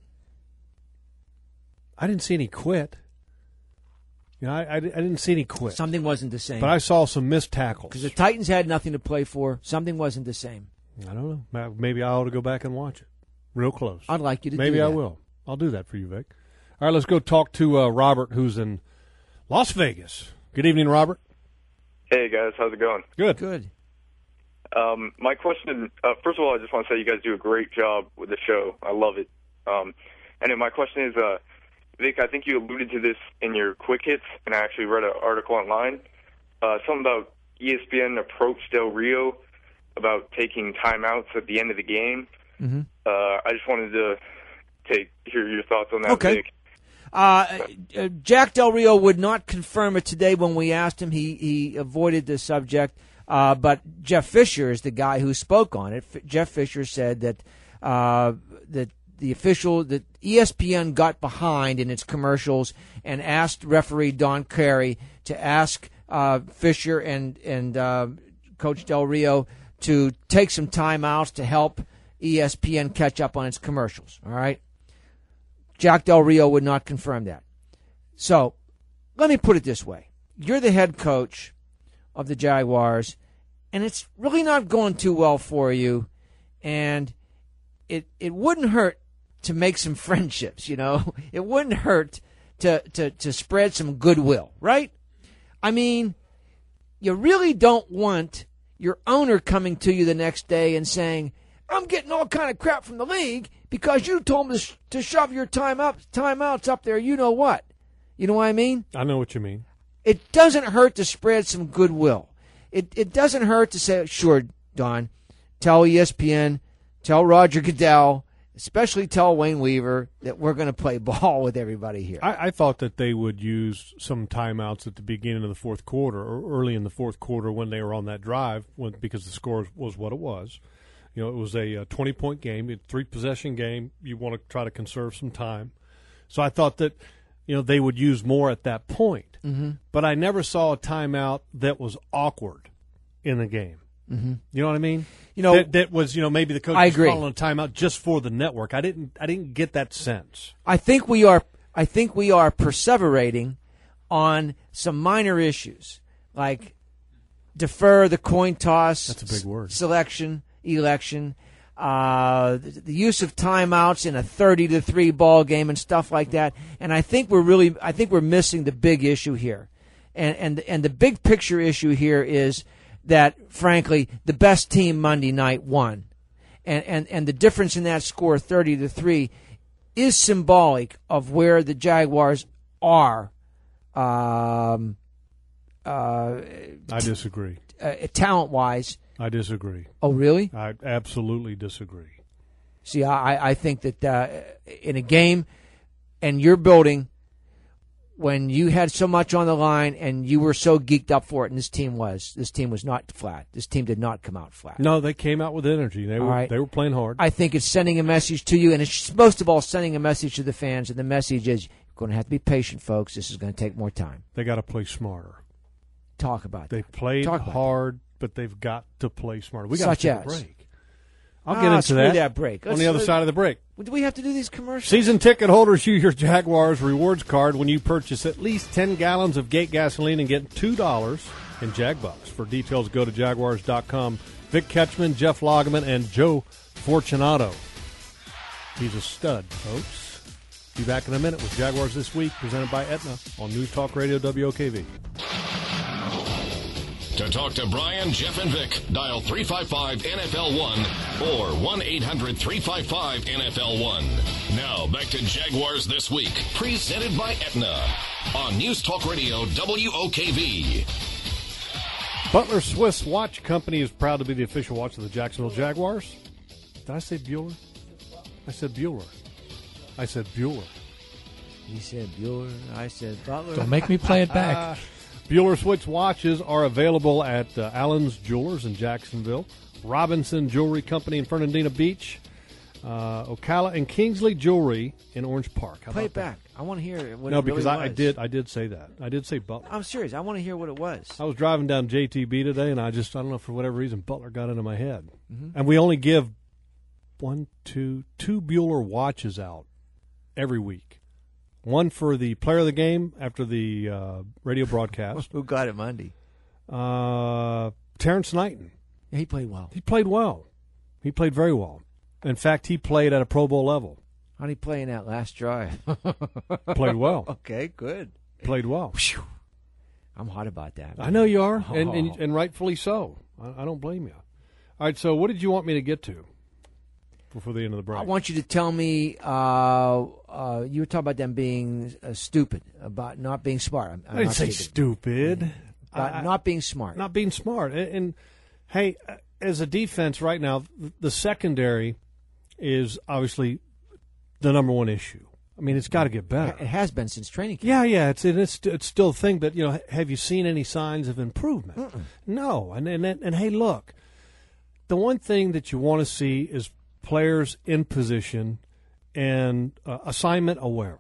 Speaker 2: I didn't see any quit. You know, I, I, I didn't see any quit.
Speaker 3: Something wasn't the same.
Speaker 2: But I saw some missed tackles.
Speaker 3: Because the Titans had nothing to play for. Something wasn't the same.
Speaker 2: I don't know. Maybe I ought to go back and watch it. Real close.
Speaker 3: I'd like you to
Speaker 2: Maybe
Speaker 3: do that.
Speaker 2: Maybe I will. I'll do that for you, Vic. All right, let's go talk to uh, Robert, who's in Las Vegas. Good evening, Robert.
Speaker 6: Hey, guys. How's it going?
Speaker 2: Good.
Speaker 3: Good.
Speaker 6: Um, my question, uh, first of all, I just want to say you guys do a great job with the show. I love it. Um, and then my question is, uh, Vic, I think you alluded to this in your quick hits, and I actually read an article online, uh, something about E S P N approached Del Rio about taking timeouts at the end of the game.
Speaker 3: Mm-hmm.
Speaker 6: Uh, I just wanted to take hear your thoughts on that,
Speaker 3: okay.
Speaker 6: Vic.
Speaker 3: Uh, uh, Jack Del Rio would not confirm it today when we asked him. He, he avoided the subject. Uh, but Jeff Fisher is the guy who spoke on it. F- Jeff Fisher said that uh, that the official, that E S P N got behind in its commercials and asked referee Don Carey to ask uh, Fisher and and uh, Coach Del Rio to take some timeouts to help E S P N catch up on its commercials. All right, Jack Del Rio would not confirm that. So let me put it this way: you're the head coach of the Jaguars, and it's really not going too well for you, and it it wouldn't hurt to make some friendships, you know? It wouldn't hurt to, to, to spread some goodwill, right? I mean, you really don't want your owner coming to you the next day and saying, I'm getting all kind of crap from the league because you told me to, sh- to shove your time up, timeouts up there, you know what? You know what I mean?
Speaker 2: I know what you mean.
Speaker 3: It doesn't hurt to spread some goodwill. It it doesn't hurt to say, sure, Don, tell E S P N, tell Roger Goodell, especially tell Wayne Weaver that we're going to play ball with everybody here.
Speaker 2: I, I thought that they would use some timeouts at the beginning of the fourth quarter or early in the fourth quarter when they were on that drive when, because the score was what it was. You know, it was a twenty-point game, a three-possession game. You want to try to conserve some time. So I thought that, you know, they would use more at that point. Mm-hmm. But I never saw a timeout that was awkward in the game. Mm-hmm. You know what I mean?
Speaker 3: You know,
Speaker 2: that, that was, you know, maybe the coach
Speaker 3: I
Speaker 2: was
Speaker 3: agree.
Speaker 2: calling a timeout just for the network. I didn't I didn't get that sense.
Speaker 3: I think we are I think we are perseverating on some minor issues like defer the coin toss.
Speaker 2: That's a big word.
Speaker 3: Selection, election, uh, the, the use of timeouts in a thirty to three ball game and stuff like that. And I think we're really I think we're missing the big issue here. And and and the big picture issue here is that, frankly, the best team Monday night won. And, and and the difference in that score, thirty to three, is symbolic of where the Jaguars are. Um, uh,
Speaker 2: I disagree.
Speaker 3: Uh, talent-wise.
Speaker 2: I disagree.
Speaker 3: Oh, really?
Speaker 2: I absolutely disagree.
Speaker 3: See, I, I think that uh, in a game, and you're building when you had so much on the line and you were so geeked up for it, and this team was, this team was not flat. This team did not come out flat.
Speaker 2: No, they came out with energy. They were
Speaker 3: right.
Speaker 2: they were playing hard.
Speaker 3: I think it's sending a message to you, and it's most of all sending a message to the fans, and the message is you're going to have to be patient, folks. This is going to take more time.
Speaker 2: They got to play smarter.
Speaker 3: Talk about
Speaker 2: They
Speaker 3: that.
Speaker 2: played
Speaker 3: Talk about
Speaker 2: hard, but they've got to play smarter. We got
Speaker 3: Such
Speaker 2: to take
Speaker 3: as?
Speaker 2: a break. I'll
Speaker 3: Ah,
Speaker 2: get into
Speaker 3: screw
Speaker 2: that,
Speaker 3: that break.
Speaker 2: on
Speaker 3: Let's-
Speaker 2: the other
Speaker 3: let's-
Speaker 2: side of the break.
Speaker 3: Do we have to do these commercials?
Speaker 2: Season ticket holders use your Jaguars rewards card when you purchase at least ten gallons of Gate gasoline and get two dollars in Jag Bucks. For details, go to Jaguars dot com. Vic Ketchman, Jeff Lageman, and Joe Fortunato. He's a stud, folks. Be back in a minute with Jaguars This Week, presented by Aetna on News Talk Radio W O K V.
Speaker 1: To talk to Brian, Jeff, and Vic, dial three five five N F L one or one eight hundred three five five N F L one. Now, back to Jaguars This Week, presented by Aetna on News Talk Radio W O K V.
Speaker 2: Butler Swiss Watch Company is proud to be the official watch of the Jacksonville Jaguars. Did I say Bueller? I said Bueller. I said Bueller.
Speaker 3: You said Bueller. I said Butler.
Speaker 4: Don't make me play it back.
Speaker 2: Bueller Switch watches are available at uh, Allen's Jewelers in Jacksonville, Robinson Jewelry Company in Fernandina Beach, uh, Ocala and Kingsley Jewelry in Orange Park. How
Speaker 3: Play
Speaker 2: about
Speaker 3: it back. I want to hear what
Speaker 2: No,
Speaker 3: it
Speaker 2: because
Speaker 3: really
Speaker 2: I, I
Speaker 3: was.
Speaker 2: did. I did say that. I did say Butler.
Speaker 3: I'm serious. I want to hear what it was.
Speaker 2: I was driving down J T B today, and I just I don't know for whatever reason Butler got into my head,
Speaker 3: Mm-hmm.
Speaker 2: and we only give one, two, two Bueller watches out every week. One for the player of the game after the uh, radio broadcast.
Speaker 3: Who got it Monday?
Speaker 2: Uh, Terrence Knighton.
Speaker 3: Yeah, he played well.
Speaker 2: He played well. He played very well. In fact, he played at a Pro Bowl level.
Speaker 3: How did he play in that last drive?
Speaker 2: Played well.
Speaker 3: Okay, good.
Speaker 2: Played well.
Speaker 3: I'm hot about that.
Speaker 2: I know you are, and, and,
Speaker 3: Oh.
Speaker 2: and rightfully so. I, I don't blame you. All right, so what did you want me to get to before the end of the break?
Speaker 3: I want you to tell me. Uh, uh, you were talking about them being uh, stupid, about not being smart. I'm, I'm
Speaker 2: I didn't
Speaker 3: not
Speaker 2: say
Speaker 3: stupid.
Speaker 2: stupid.
Speaker 3: About
Speaker 2: I-
Speaker 3: not being smart.
Speaker 2: Not being smart. And, and hey, uh, as a defense right now, the secondary is obviously the number one issue. I mean, it's got to get better.
Speaker 3: It has been since training camp.
Speaker 2: Yeah, yeah, it's it's it's still a thing. But you know, have you seen any signs of improvement?
Speaker 3: Mm-mm.
Speaker 2: No. And and and, and hey, look, the one thing that you want to see is players in position and uh, assignment aware.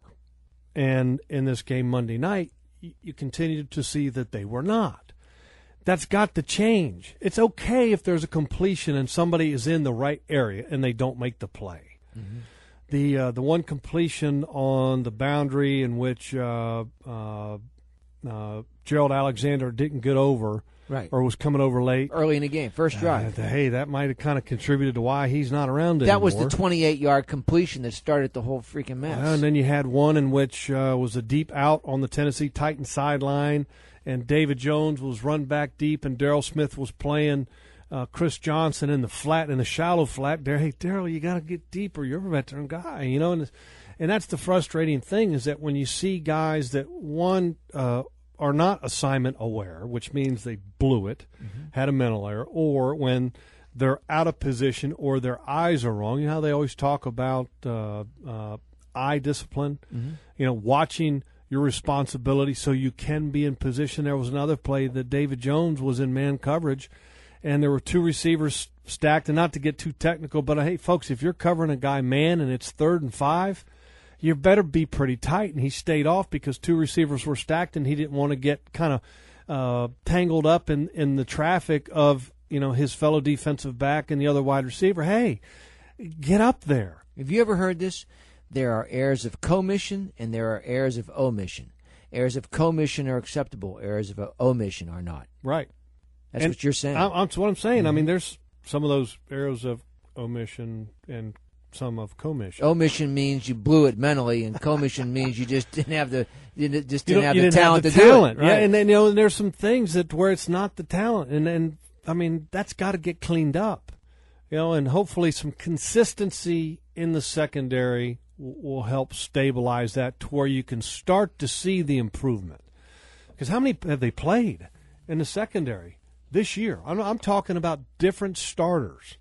Speaker 2: And in this game Monday night, you, you continue to see that they were not. That's got to change. It's okay if there's a completion and somebody is in the right area and they don't make the play.
Speaker 3: Mm-hmm.
Speaker 2: The uh, the one completion on the boundary in which uh, uh, uh, Gerald Alexander didn't get over,
Speaker 3: Right.
Speaker 2: or was coming over late.
Speaker 3: Early in the game, first drive.
Speaker 2: Uh, hey, that might have kind of contributed to why he's not around
Speaker 3: that
Speaker 2: anymore.
Speaker 3: was the twenty-eight yard completion that started the whole freaking mess.
Speaker 2: Uh, and then you had one in which uh, was a deep out on the Tennessee Titans sideline, and David Jones was run back deep, and Darryl Smith was playing uh, Chris Johnson in the flat, in the shallow flat. There, hey, Darryl, you got to get deeper. You're a veteran guy, you know. And and that's the frustrating thing is that when you see guys that one uh, are not assignment aware, which means they blew it, mm-hmm. had a mental error, or when they're out of position or their eyes are wrong. You know how they always talk about uh, uh, eye discipline, mm-hmm. you know, watching your responsibility so you can be in position. There was another play that David Jones was in man coverage, and there were two receivers stacked. And not to get too technical, but, hey, folks, if you're covering a guy man and it's third and five, you better be pretty tight. And he stayed off because two receivers were stacked, and he didn't want to get kind of uh, tangled up in, in the traffic of, you know, his fellow defensive back and the other wide receiver. Hey, get up there.
Speaker 3: Have you ever heard this? There are errors of commission and there are errors of omission. Errors of commission are acceptable. Errors of omission are not.
Speaker 2: Right.
Speaker 3: That's
Speaker 2: And
Speaker 3: what you're saying.
Speaker 2: I, that's what I'm saying.
Speaker 3: Mm-hmm.
Speaker 2: I mean, there's some of those errors of omission and some of commission.
Speaker 3: Omission means you blew it mentally, and commission means you just didn't have the you didn't- just
Speaker 2: You
Speaker 3: didn't
Speaker 2: don't-
Speaker 3: have
Speaker 2: you
Speaker 3: the
Speaker 2: didn't
Speaker 3: talent
Speaker 2: have
Speaker 3: to
Speaker 2: the talent,
Speaker 3: do it.
Speaker 2: right? And then, you know, there's some things that where it's not the talent, and and I mean that's got to get cleaned up, you know, and hopefully some consistency in the secondary will, will help stabilize that to where you can start to see the improvement. Because how many have they played in the secondary this year? I'm, I'm talking about different starters.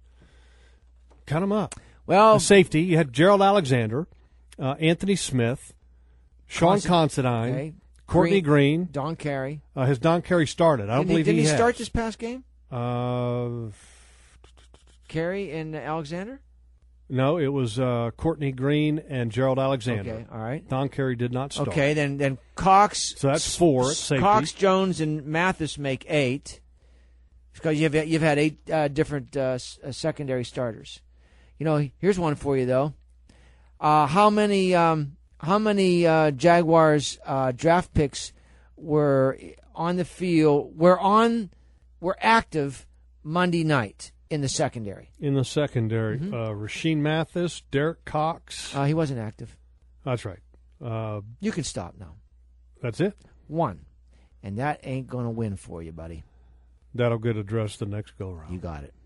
Speaker 2: Count them up.
Speaker 3: Well,
Speaker 2: The safety, you had Gerald Alexander, uh, Anthony Smith, Sean
Speaker 3: Consi-
Speaker 2: Considine,
Speaker 3: okay.
Speaker 2: Courtney Green.
Speaker 3: Don Carey.
Speaker 2: Uh, has Don Carey started? I don't
Speaker 3: didn't
Speaker 2: believe
Speaker 3: he, didn't
Speaker 2: he,
Speaker 3: he
Speaker 2: has.
Speaker 3: start this past game?
Speaker 2: Uh,
Speaker 3: Carey and Alexander?
Speaker 2: no, it was uh, Courtney Green and Gerald Alexander.
Speaker 3: Okay, all right.
Speaker 2: Don Carey did not start.
Speaker 3: Okay, then then Cox.
Speaker 2: So that's four at safety.
Speaker 3: Cox, Jones, and Mathis make eight. Because you've you've had eight uh, different uh, s- uh, secondary starters. You know, here's one for you though. Uh, how many um, how many uh, Jaguars uh, draft picks were on the field? Were on were active Monday night in the secondary?
Speaker 2: In the secondary,
Speaker 3: Mm-hmm.
Speaker 2: uh, Rasheem Mathis, Derek Cox.
Speaker 3: Uh, he wasn't active.
Speaker 2: That's right. Uh,
Speaker 3: You can stop now.
Speaker 2: that's it.
Speaker 3: One, and that ain't gonna win for you, buddy.
Speaker 2: That'll get addressed the next go round.
Speaker 3: You got it.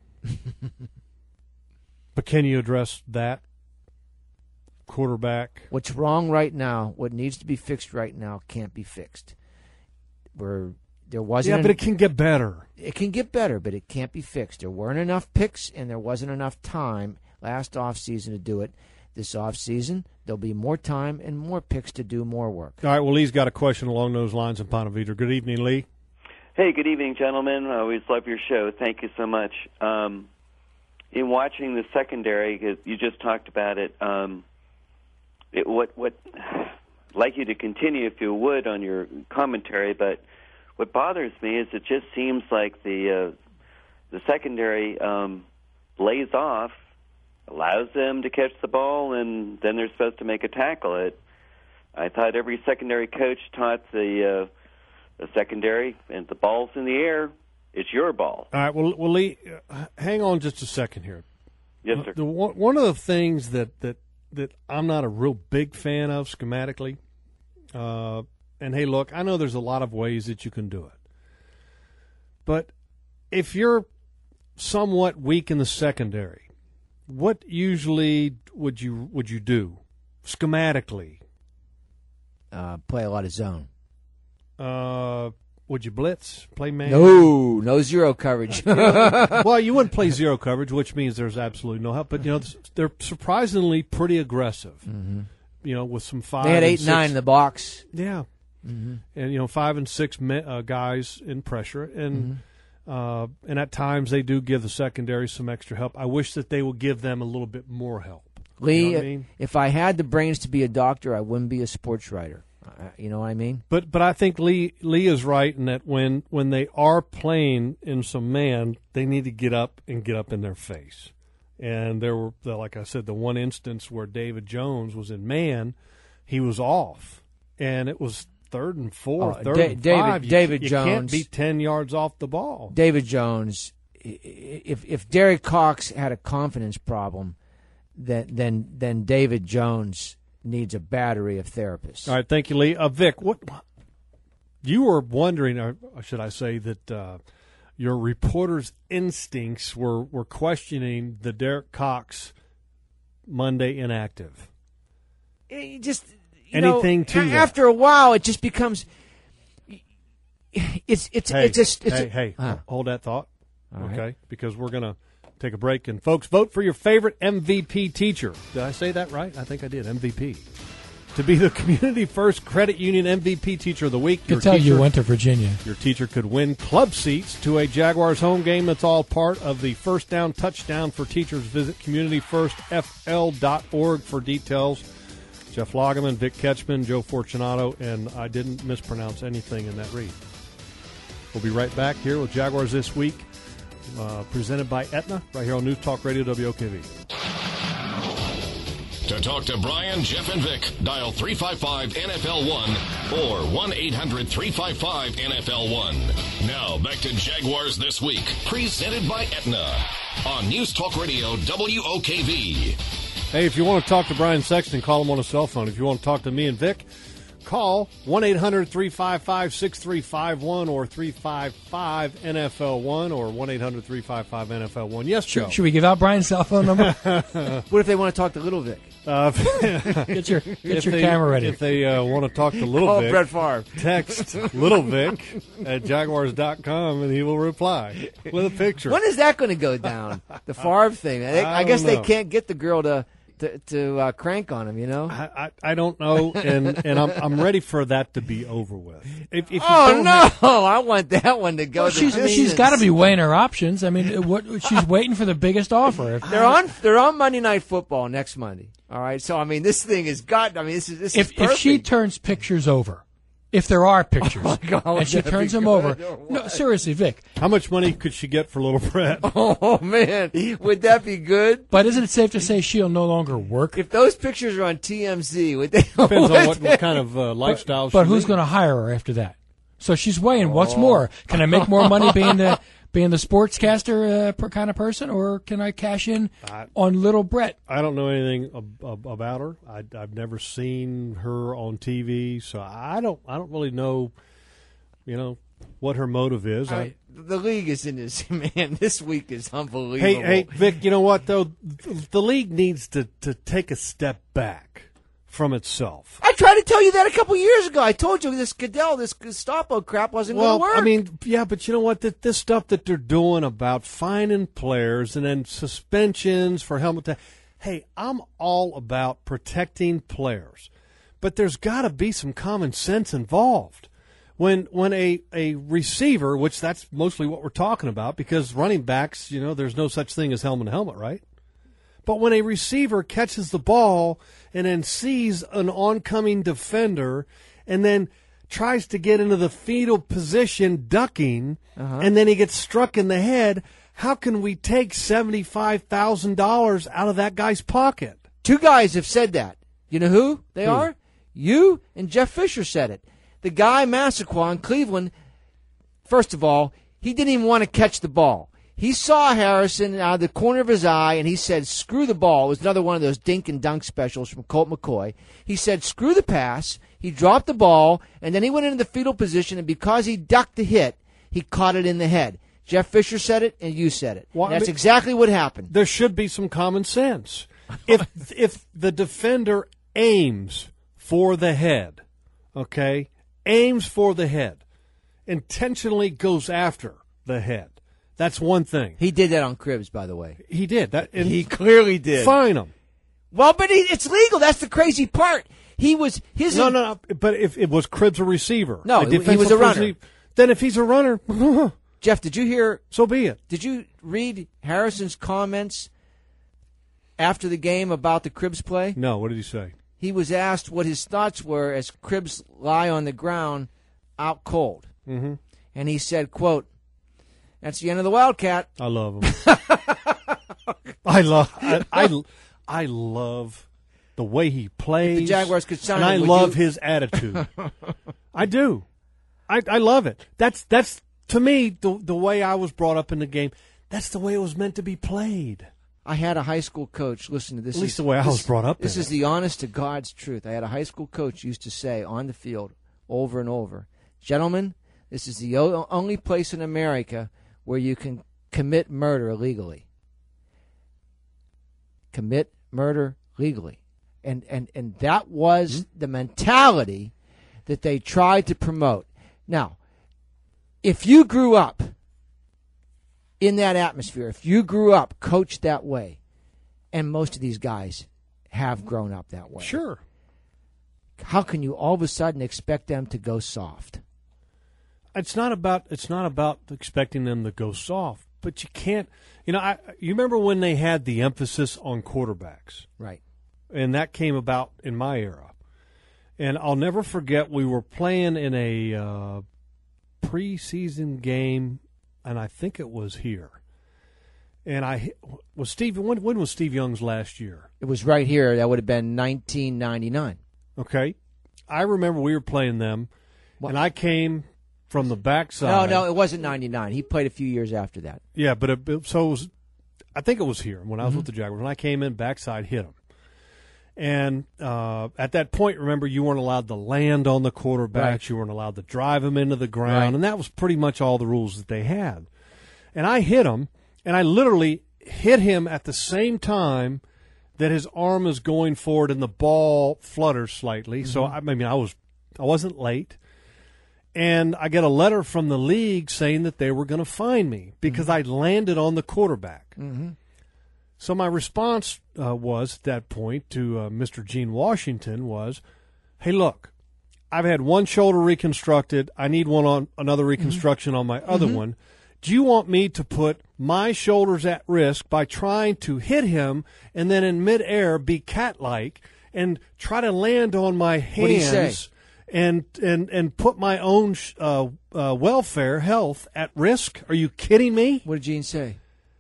Speaker 2: But can you address that quarterback?
Speaker 3: What's wrong right now, what needs to be fixed right now, can't be fixed. Where there wasn't.
Speaker 2: Yeah,
Speaker 3: an-
Speaker 2: but it can get better.
Speaker 3: it can get better, but it can't be fixed. There weren't enough picks, and there wasn't enough time last offseason to do it. This offseason, there'll be more time and more picks to do more work.
Speaker 2: All right, well, Lee's got a question along those lines in Ponte Vedra. Good evening, Lee.
Speaker 7: Hey, good evening, gentlemen. I always love your show. Thank you so much. Um, in watching the secondary, 'cause you just talked about it, um, it what what I'd like you to continue, if you would, on your commentary, but what bothers me is it just seems like the uh, the secondary um, lays off, allows them to catch the ball, and then they're supposed to make a tackle. It. I thought every secondary coach taught the uh, the secondary, and the ball's in the air, it's your ball.
Speaker 2: All right, well, well Lee, uh, hang on just a second here.
Speaker 7: Yes, sir.
Speaker 2: The, one one of the things that, that, that I'm not a real big fan of schematically, uh, and hey, look, I know there's a lot of ways that you can do it. But if you're somewhat weak in the secondary, what usually would you would you do schematically?
Speaker 3: Uh, play a lot of zone.
Speaker 2: Uh, would you blitz, play man?
Speaker 3: No, no zero coverage.
Speaker 2: Well, you wouldn't play zero coverage, which means there's absolutely no help. But you know, they're surprisingly pretty aggressive. Mm-hmm. You know, with some five.
Speaker 3: They had
Speaker 2: and
Speaker 3: eight,
Speaker 2: six,
Speaker 3: nine in the box.
Speaker 2: Yeah, mm-hmm. And you know, five and six me, uh, guys in pressure, and mm-hmm. uh, and at times they do give the secondary some extra help. I wish that they would give them a little bit more help.
Speaker 3: Lee,
Speaker 2: you know what I mean?
Speaker 3: If I had the brains to be a doctor, I wouldn't be a sports writer. Uh, you know what I mean?
Speaker 2: But but I think Lee Lee is right in that when, when they are playing in some man, they need to get up and get up in their face. And there were, like I said, the one instance where David Jones was in man, he was off, and it was third and four,
Speaker 3: Oh,
Speaker 2: third
Speaker 3: Da-
Speaker 2: and
Speaker 3: David-
Speaker 2: five. You,
Speaker 3: David
Speaker 2: you
Speaker 3: Jones.
Speaker 2: can't be ten yards off the ball.
Speaker 3: David Jones, i- i- if if Derek Cox had a confidence problem, then then then David Jones needs a battery of therapists.
Speaker 2: All right, thank you, Lee. Uh, Vic, what you were wondering, or should I say that uh, your reporter's instincts were, were questioning the Derek Cox Monday inactive.
Speaker 3: It just you
Speaker 2: Anything
Speaker 3: know,
Speaker 2: to
Speaker 3: a-
Speaker 2: that.
Speaker 3: after a while, it just becomes. It's it's
Speaker 2: Hey,
Speaker 3: it's just it's
Speaker 2: hey,
Speaker 3: a,
Speaker 2: hey,
Speaker 3: uh,
Speaker 2: hold that thought,
Speaker 3: All
Speaker 2: okay?
Speaker 3: right.
Speaker 2: Because we're going to take a break. And, folks, vote for your favorite M V P teacher. Did I say that right? I think I did, M V P. To be the Community First Credit Union M V P Teacher of the Week.
Speaker 4: Could tell
Speaker 2: teacher,
Speaker 4: you went to Virginia.
Speaker 2: Your teacher could win club seats to a Jaguars home game. That's all part of the First Down Touchdown for Teachers. Visit community first f l dot org for details. Jeff Lageman, Vic Ketchman, Joe Fortunato, and I didn't mispronounce anything in that read. We'll be right back here with Jaguars This Week, uh, presented by Aetna, right here on News Talk Radio W O K V.
Speaker 1: To talk to Brian, Jeff, and Vic, dial three five five N F L one or one eight hundred three five five N F L one. Now, back to Jaguars This Week, presented by Aetna on News Talk Radio W O K V.
Speaker 2: Hey, if you want to talk to Brian Sexton, call him on a cell phone. If you want to talk to me and Vic, call one eight hundred three five five six three five one or three five five N F L one or one eight hundred three five five N F L one. Yes, Joe.
Speaker 4: Should, should we give out Brian's cell phone number?
Speaker 3: what if they want to talk to Little Vic?
Speaker 2: Uh,
Speaker 4: Get your get
Speaker 2: if
Speaker 4: your
Speaker 2: they,
Speaker 4: camera ready.
Speaker 2: If they uh, want to talk to Little
Speaker 3: Call
Speaker 2: Vic,
Speaker 3: Brett Favre.
Speaker 2: text Little Vic at jaguars dot com and he will reply with a picture.
Speaker 3: When is that going to go down? The Favre thing. I,
Speaker 2: I
Speaker 3: I guess
Speaker 2: don't
Speaker 3: they
Speaker 2: know.
Speaker 3: can't get the girl to to, to uh, crank on him, you know?
Speaker 2: I, I, I don't know, and, and I'm I'm ready for that to be over with. If, if you
Speaker 3: Oh,
Speaker 2: don't
Speaker 3: no!
Speaker 2: have-
Speaker 3: I want that one to go
Speaker 4: Well,
Speaker 3: to
Speaker 4: she's
Speaker 3: distance.
Speaker 4: she's got to be weighing her options. I mean, what she's waiting for the biggest offer. If,
Speaker 3: They're on They're on Monday Night Football next Monday. All right? So, I mean, this thing is got, I mean, this is, this
Speaker 4: if
Speaker 3: is perfect.
Speaker 4: if she turns pictures over, if there are pictures,
Speaker 3: Oh, my God,
Speaker 4: and she
Speaker 3: that'd be
Speaker 4: turns them
Speaker 3: good.
Speaker 4: over, no, seriously, Vic.
Speaker 2: how much money could she get for Little Brett?
Speaker 3: Oh, man. Would that be good?
Speaker 4: But isn't it safe to say she'll no longer work?
Speaker 3: If those pictures are on T M Z, would they?
Speaker 2: Depends on what, what kind of uh, lifestyle she
Speaker 4: But who's
Speaker 2: leads.
Speaker 4: going to hire her after that? So she's weighing. What's more? Can I make more money being the being the sportscaster uh, per kind of person, or can I cash in
Speaker 2: I-
Speaker 4: on Little Brett?
Speaker 2: I don't know anything ab- ab- about her. I, I've never seen her on T V, so I don't. I don't really know, you know, what her motive is.
Speaker 3: I
Speaker 2: I,
Speaker 3: mean, the league is in this, man. This week is unbelievable.
Speaker 2: hey, hey, Vic. You know what though? The, the league needs to, to take a step back from itself.
Speaker 3: I tried to tell you that a couple years ago. I told you this Goodell, this Gestapo crap wasn't
Speaker 2: Well,
Speaker 3: going to work.
Speaker 2: I mean, yeah, but you know what? That this stuff that they're doing about fining players and then suspensions for helmet. Ta- hey, I'm all about protecting players, but there's got to be some common sense involved. When when a, a receiver, which that's mostly what we're talking about, because running backs, you know, there's no such thing as helmet to helmet, right? But when a receiver catches the ball and then sees an oncoming defender and then tries to get into the fetal position ducking, and then he gets struck in the head, how can we take seventy-five thousand dollars out of that guy's pocket?
Speaker 3: Two guys have said that. You know who they are? You and Jeff Fisher said it. The guy, Massaquoi in Cleveland, first of all, he didn't even want to catch the ball. He saw Harrison out of the corner of his eye, and he said, screw the ball. It was another one of those dink and dunk specials from Colt McCoy. He said, screw the pass. He dropped the ball, and then he went into the fetal position, and because he ducked the hit, he caught it in the head. Jeff Fisher said it, and you said it.
Speaker 2: Well,
Speaker 3: And that's
Speaker 2: I mean-
Speaker 3: exactly what happened.
Speaker 2: There should be some common sense. If if the defender aims for the head, okay, aims for the head, intentionally goes after the head, that's one thing.
Speaker 3: He did that on Cribs, by the way.
Speaker 2: He did that. And
Speaker 3: He clearly did.
Speaker 2: fine him.
Speaker 3: Well, but he, it's legal. That's the crazy part. He was his.
Speaker 2: No, no, no. But if it was Cribbs a receiver,
Speaker 3: No,
Speaker 2: a
Speaker 3: he- he
Speaker 2: defensive
Speaker 3: was a runner.
Speaker 2: receiver, then if he's a runner,
Speaker 3: Jeff, did you hear?
Speaker 2: so be it.
Speaker 3: Did you read Harrison's comments after the game about the Cribs play?
Speaker 2: No, what did he say?
Speaker 3: He was asked what his thoughts were as Cribs lie on the ground, out cold,
Speaker 2: Mm-hmm.
Speaker 3: and he said, "quote That's the end of the Wildcat."
Speaker 2: I love him. I love. I, I I love the way he plays.
Speaker 3: If the Jaguars could sign
Speaker 2: and I
Speaker 3: him, would
Speaker 2: love
Speaker 3: you?
Speaker 2: his attitude. I do. I I love it. That's that's to me the the way I was brought up in the game. That's the way it was meant to be played.
Speaker 3: I had a high school coach. Listen to this.
Speaker 2: At least
Speaker 3: is-
Speaker 2: the way I
Speaker 3: this-
Speaker 2: was brought up
Speaker 3: This
Speaker 2: in
Speaker 3: is
Speaker 2: it.
Speaker 3: the honest to God's truth. I had a high school coach used to say on the field over and over, "Gentlemen, this is the o- only place in America where you can commit murder legally. Commit murder legally." And and and that was
Speaker 2: Mm-hmm.
Speaker 3: the mentality that they tried to promote. Now, if you grew up in that atmosphere, if you grew up coached that way, and most of these guys have grown up that way,
Speaker 2: Sure.
Speaker 3: how can you all of a sudden expect them to go soft?
Speaker 2: It's not about it's not about expecting them to go soft, but you can't. You know, I you remember when they had the emphasis on quarterbacks,
Speaker 3: Right.
Speaker 2: and that came about in my era. And I'll never forget we were playing in a uh, preseason game, and I think it was here. And I was Steve. When, when was Steve Young's last year?
Speaker 3: It was right here. That would have been nineteen ninety-nine.
Speaker 2: Okay, I remember we were playing them, and I came from the
Speaker 3: No,
Speaker 2: backside.
Speaker 3: no, it wasn't ninety-nine. He played a few years after that.
Speaker 2: Yeah, but it, it- so it was, I think it was here when I was
Speaker 3: Mm-hmm.
Speaker 2: with the Jaguars. When I came in, backside hit him. And uh, at that point, remember, you weren't allowed to land on the quarterbacks.
Speaker 3: Right.
Speaker 2: You weren't allowed to drive him into the ground.
Speaker 3: Right.
Speaker 2: And that was pretty much all the rules that they had. And I hit him, and I literally hit him at the same time that his arm is going forward and the ball flutters slightly. So, I, I mean, I, was, I wasn't late. And I get a letter from the league saying that they were going to fine me because I landed on the quarterback.
Speaker 3: Mm-hmm.
Speaker 2: So my response uh, was at that point to uh, Mister Gene Washington was, hey, look, I've had one shoulder reconstructed. I need one on another reconstruction mm-hmm. on my other mm-hmm. one. Do you want me to put my shoulders at risk by trying to hit him and then in midair be cat-like and try to land on my hands and and and put my own uh, uh, welfare, health at risk? Are you kidding me?
Speaker 3: What did Gene say?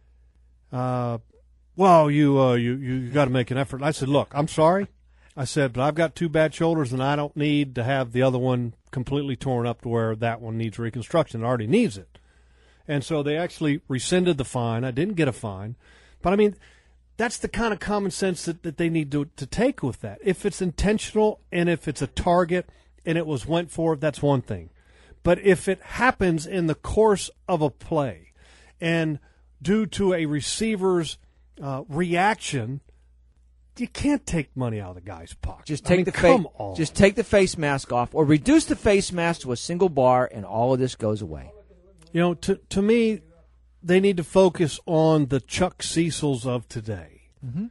Speaker 2: Uh, well, you uh, you you got to make an effort. And I said, look, I'm sorry. I said, but I've got two bad shoulders, and I don't need to have the other one completely torn up to where that one needs reconstruction. It already needs it. And so they actually rescinded the fine. I didn't get a fine. But, I mean, that's the kind of common sense that, that they need to, to take with that. If it's intentional and if it's a target and it was went for, that's one thing. But if it happens in the course of a play and due to a receiver's uh, reaction, you can't take money out of the guy's pocket.
Speaker 3: Just take
Speaker 2: I mean,
Speaker 3: the
Speaker 2: come
Speaker 3: fa-
Speaker 2: on.
Speaker 3: Just take the face mask off, or reduce the face mask to a single bar, and all of this goes away.
Speaker 2: You know, to to me, they need to focus on the Chuck Cecils of today.
Speaker 3: Mm-hmm.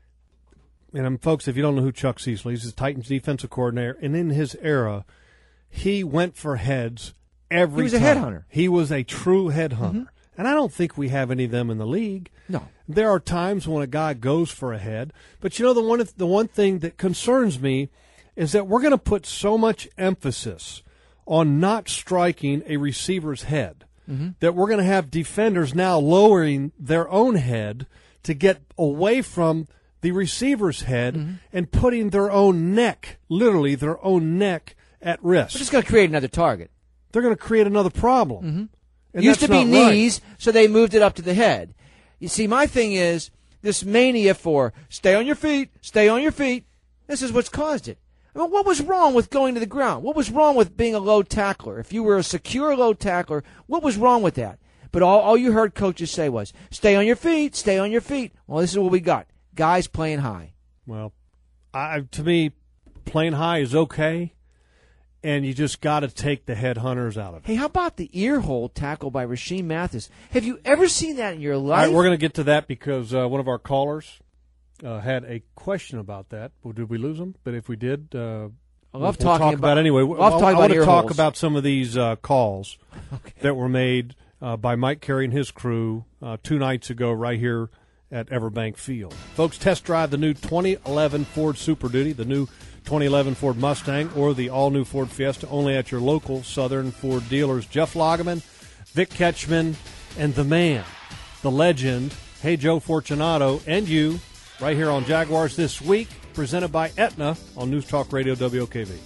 Speaker 2: And um, folks, if you don't know who Chuck Cecil is, he's the Titans defensive coordinator, and in his era, he went for heads every time.
Speaker 3: He was
Speaker 2: time.
Speaker 3: a headhunter.
Speaker 2: He was a true headhunter. Mm-hmm. And I don't think we have any of them in the league.
Speaker 3: No.
Speaker 2: There are times when a guy goes for a head. But, you know, the one the one thing that concerns me is that we're going to put so much emphasis on not striking a receiver's head mm-hmm. that we're going to have defenders now lowering their own head to get away from the receiver's head mm-hmm. and putting their own neck, literally their own neck, at risk.
Speaker 3: We're just going to create another target.
Speaker 2: They're going to create another problem.
Speaker 3: Mm-hmm.
Speaker 2: And
Speaker 3: used to be knees,
Speaker 2: right.
Speaker 3: so they moved it up to the head. You see, my thing is this mania for stay on your feet, stay on your feet. This is what's caused it. I mean, what was wrong with going to the ground? What was wrong with being a low tackler? If you were a secure low tackler, what was wrong with that? But all, all you heard coaches say was, stay on your feet, stay on your feet. Well, this is what we got. Guys playing high.
Speaker 2: Well, I, to me, playing high is okay. And you just got to take the headhunters out of it.
Speaker 3: Hey, how about the ear hole tackle by Rasheem Mathis? Have you ever seen that in your life?
Speaker 2: All right, we're going to get to that because uh, one of our callers uh, had a question about that. Well, did we lose him? But if we did, uh,
Speaker 3: I love
Speaker 2: we'll
Speaker 3: talking
Speaker 2: talk
Speaker 3: about,
Speaker 2: about it anyway.
Speaker 3: I love
Speaker 2: I,
Speaker 3: talking
Speaker 2: I
Speaker 3: about
Speaker 2: want to
Speaker 3: ear
Speaker 2: talk
Speaker 3: holes.
Speaker 2: about some of these uh, calls
Speaker 3: okay.
Speaker 2: that were made uh, by Mike Carey and his crew uh, two nights ago right here at Everbank Field. Folks, test drive the new twenty eleven Ford Super Duty, the new twenty eleven Ford Mustang, or the all-new Ford Fiesta, only at your local Southern Ford dealers. Jeff Lageman, Vic Ketchman, and the man, the legend, Hey Joe Fortunato, and you, right here on Jaguars This Week, presented by Aetna on News Talk Radio W O K V.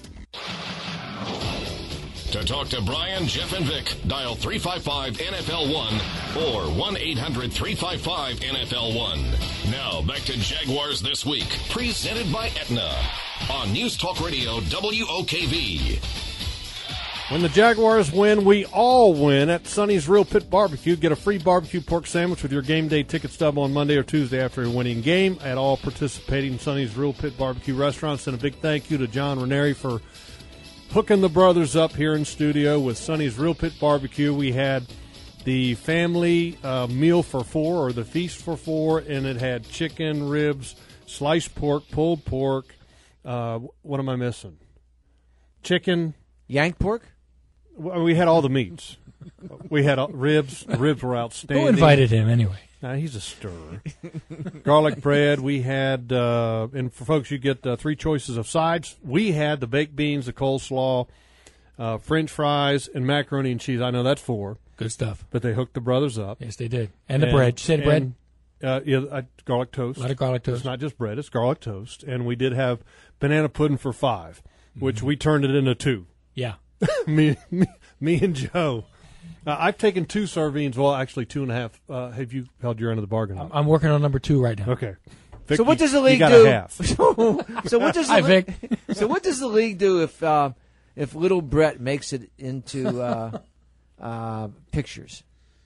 Speaker 1: To talk to Brian, Jeff, and Vic, dial three five five N F L one or one eight hundred three five five N F L one. Now, back to Jaguars This Week, presented by Aetna on News Talk Radio W O K V.
Speaker 2: When the Jaguars win, we all win at Sonny's Real Pit Barbecue. Get a free barbecue pork sandwich with your game day ticket stub on Monday or Tuesday after a winning game at all participating Sonny's Real Pit Barbecue restaurants. And a big thank you to John Ranieri for hooking the brothers up here in studio with Sonny's Real Pit Barbecue. We had the family uh, meal for four, or the feast for four, and it had chicken, ribs, sliced pork, pulled pork. Uh, what am I missing? Chicken.
Speaker 3: Yank pork?
Speaker 2: We had all the meats. We had all, ribs. The ribs were outstanding.
Speaker 4: Who invited him anyway?
Speaker 2: Nah, he's a stirrer. Garlic bread. We had, uh, and for folks, you get uh, three choices of sides. We had the baked beans, the coleslaw, uh, French fries, and macaroni and cheese. I know that's four.
Speaker 4: Good stuff.
Speaker 2: But they hooked the brothers up.
Speaker 4: Yes, they did. And, and the bread. You said bread?
Speaker 2: Uh, yeah, uh, garlic toast.
Speaker 4: A lot of garlic toast.
Speaker 2: It's not just bread; it's garlic toast. And we did have banana pudding for five, mm-hmm. which we turned it into two.
Speaker 4: Yeah.
Speaker 2: me, me, me, and Joe. Uh, I've taken two servings. Well, actually, two and a half. Uh, have you held your end of the bargain?
Speaker 4: I'm, I'm working on number two right now.
Speaker 2: Okay. Vic,
Speaker 3: so what does the league
Speaker 2: you got
Speaker 3: do?
Speaker 2: A half.
Speaker 3: so, so what does the
Speaker 4: Hi,
Speaker 3: league,
Speaker 4: Vic.
Speaker 3: So what does the league do if uh, if little Brett makes it into uh, uh, pictures?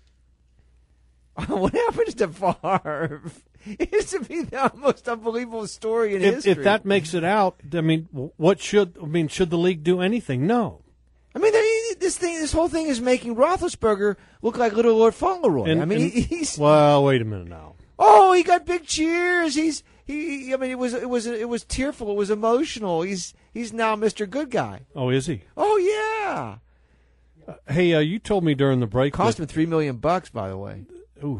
Speaker 3: What happens to Favre? It used to be the most unbelievable story in
Speaker 2: if,
Speaker 3: history.
Speaker 2: If that makes it out, I mean, what should I mean? Should the league do anything? No.
Speaker 3: I mean, they, this thing, this whole thing is making Roethlisberger look like little Lord Fauntleroy.
Speaker 2: And,
Speaker 3: I mean,
Speaker 2: and,
Speaker 3: he's
Speaker 2: well. Wait a minute now.
Speaker 3: Oh, Oh, he got big cheers. He's he. I mean, it was it was it was tearful. It was emotional. He's he's now Mister Good Guy.
Speaker 2: Oh, is he?
Speaker 3: Oh yeah.
Speaker 2: Uh, hey, uh, you told me during the break
Speaker 3: Cost
Speaker 2: that,
Speaker 3: him three million bucks, by the way.
Speaker 2: oof,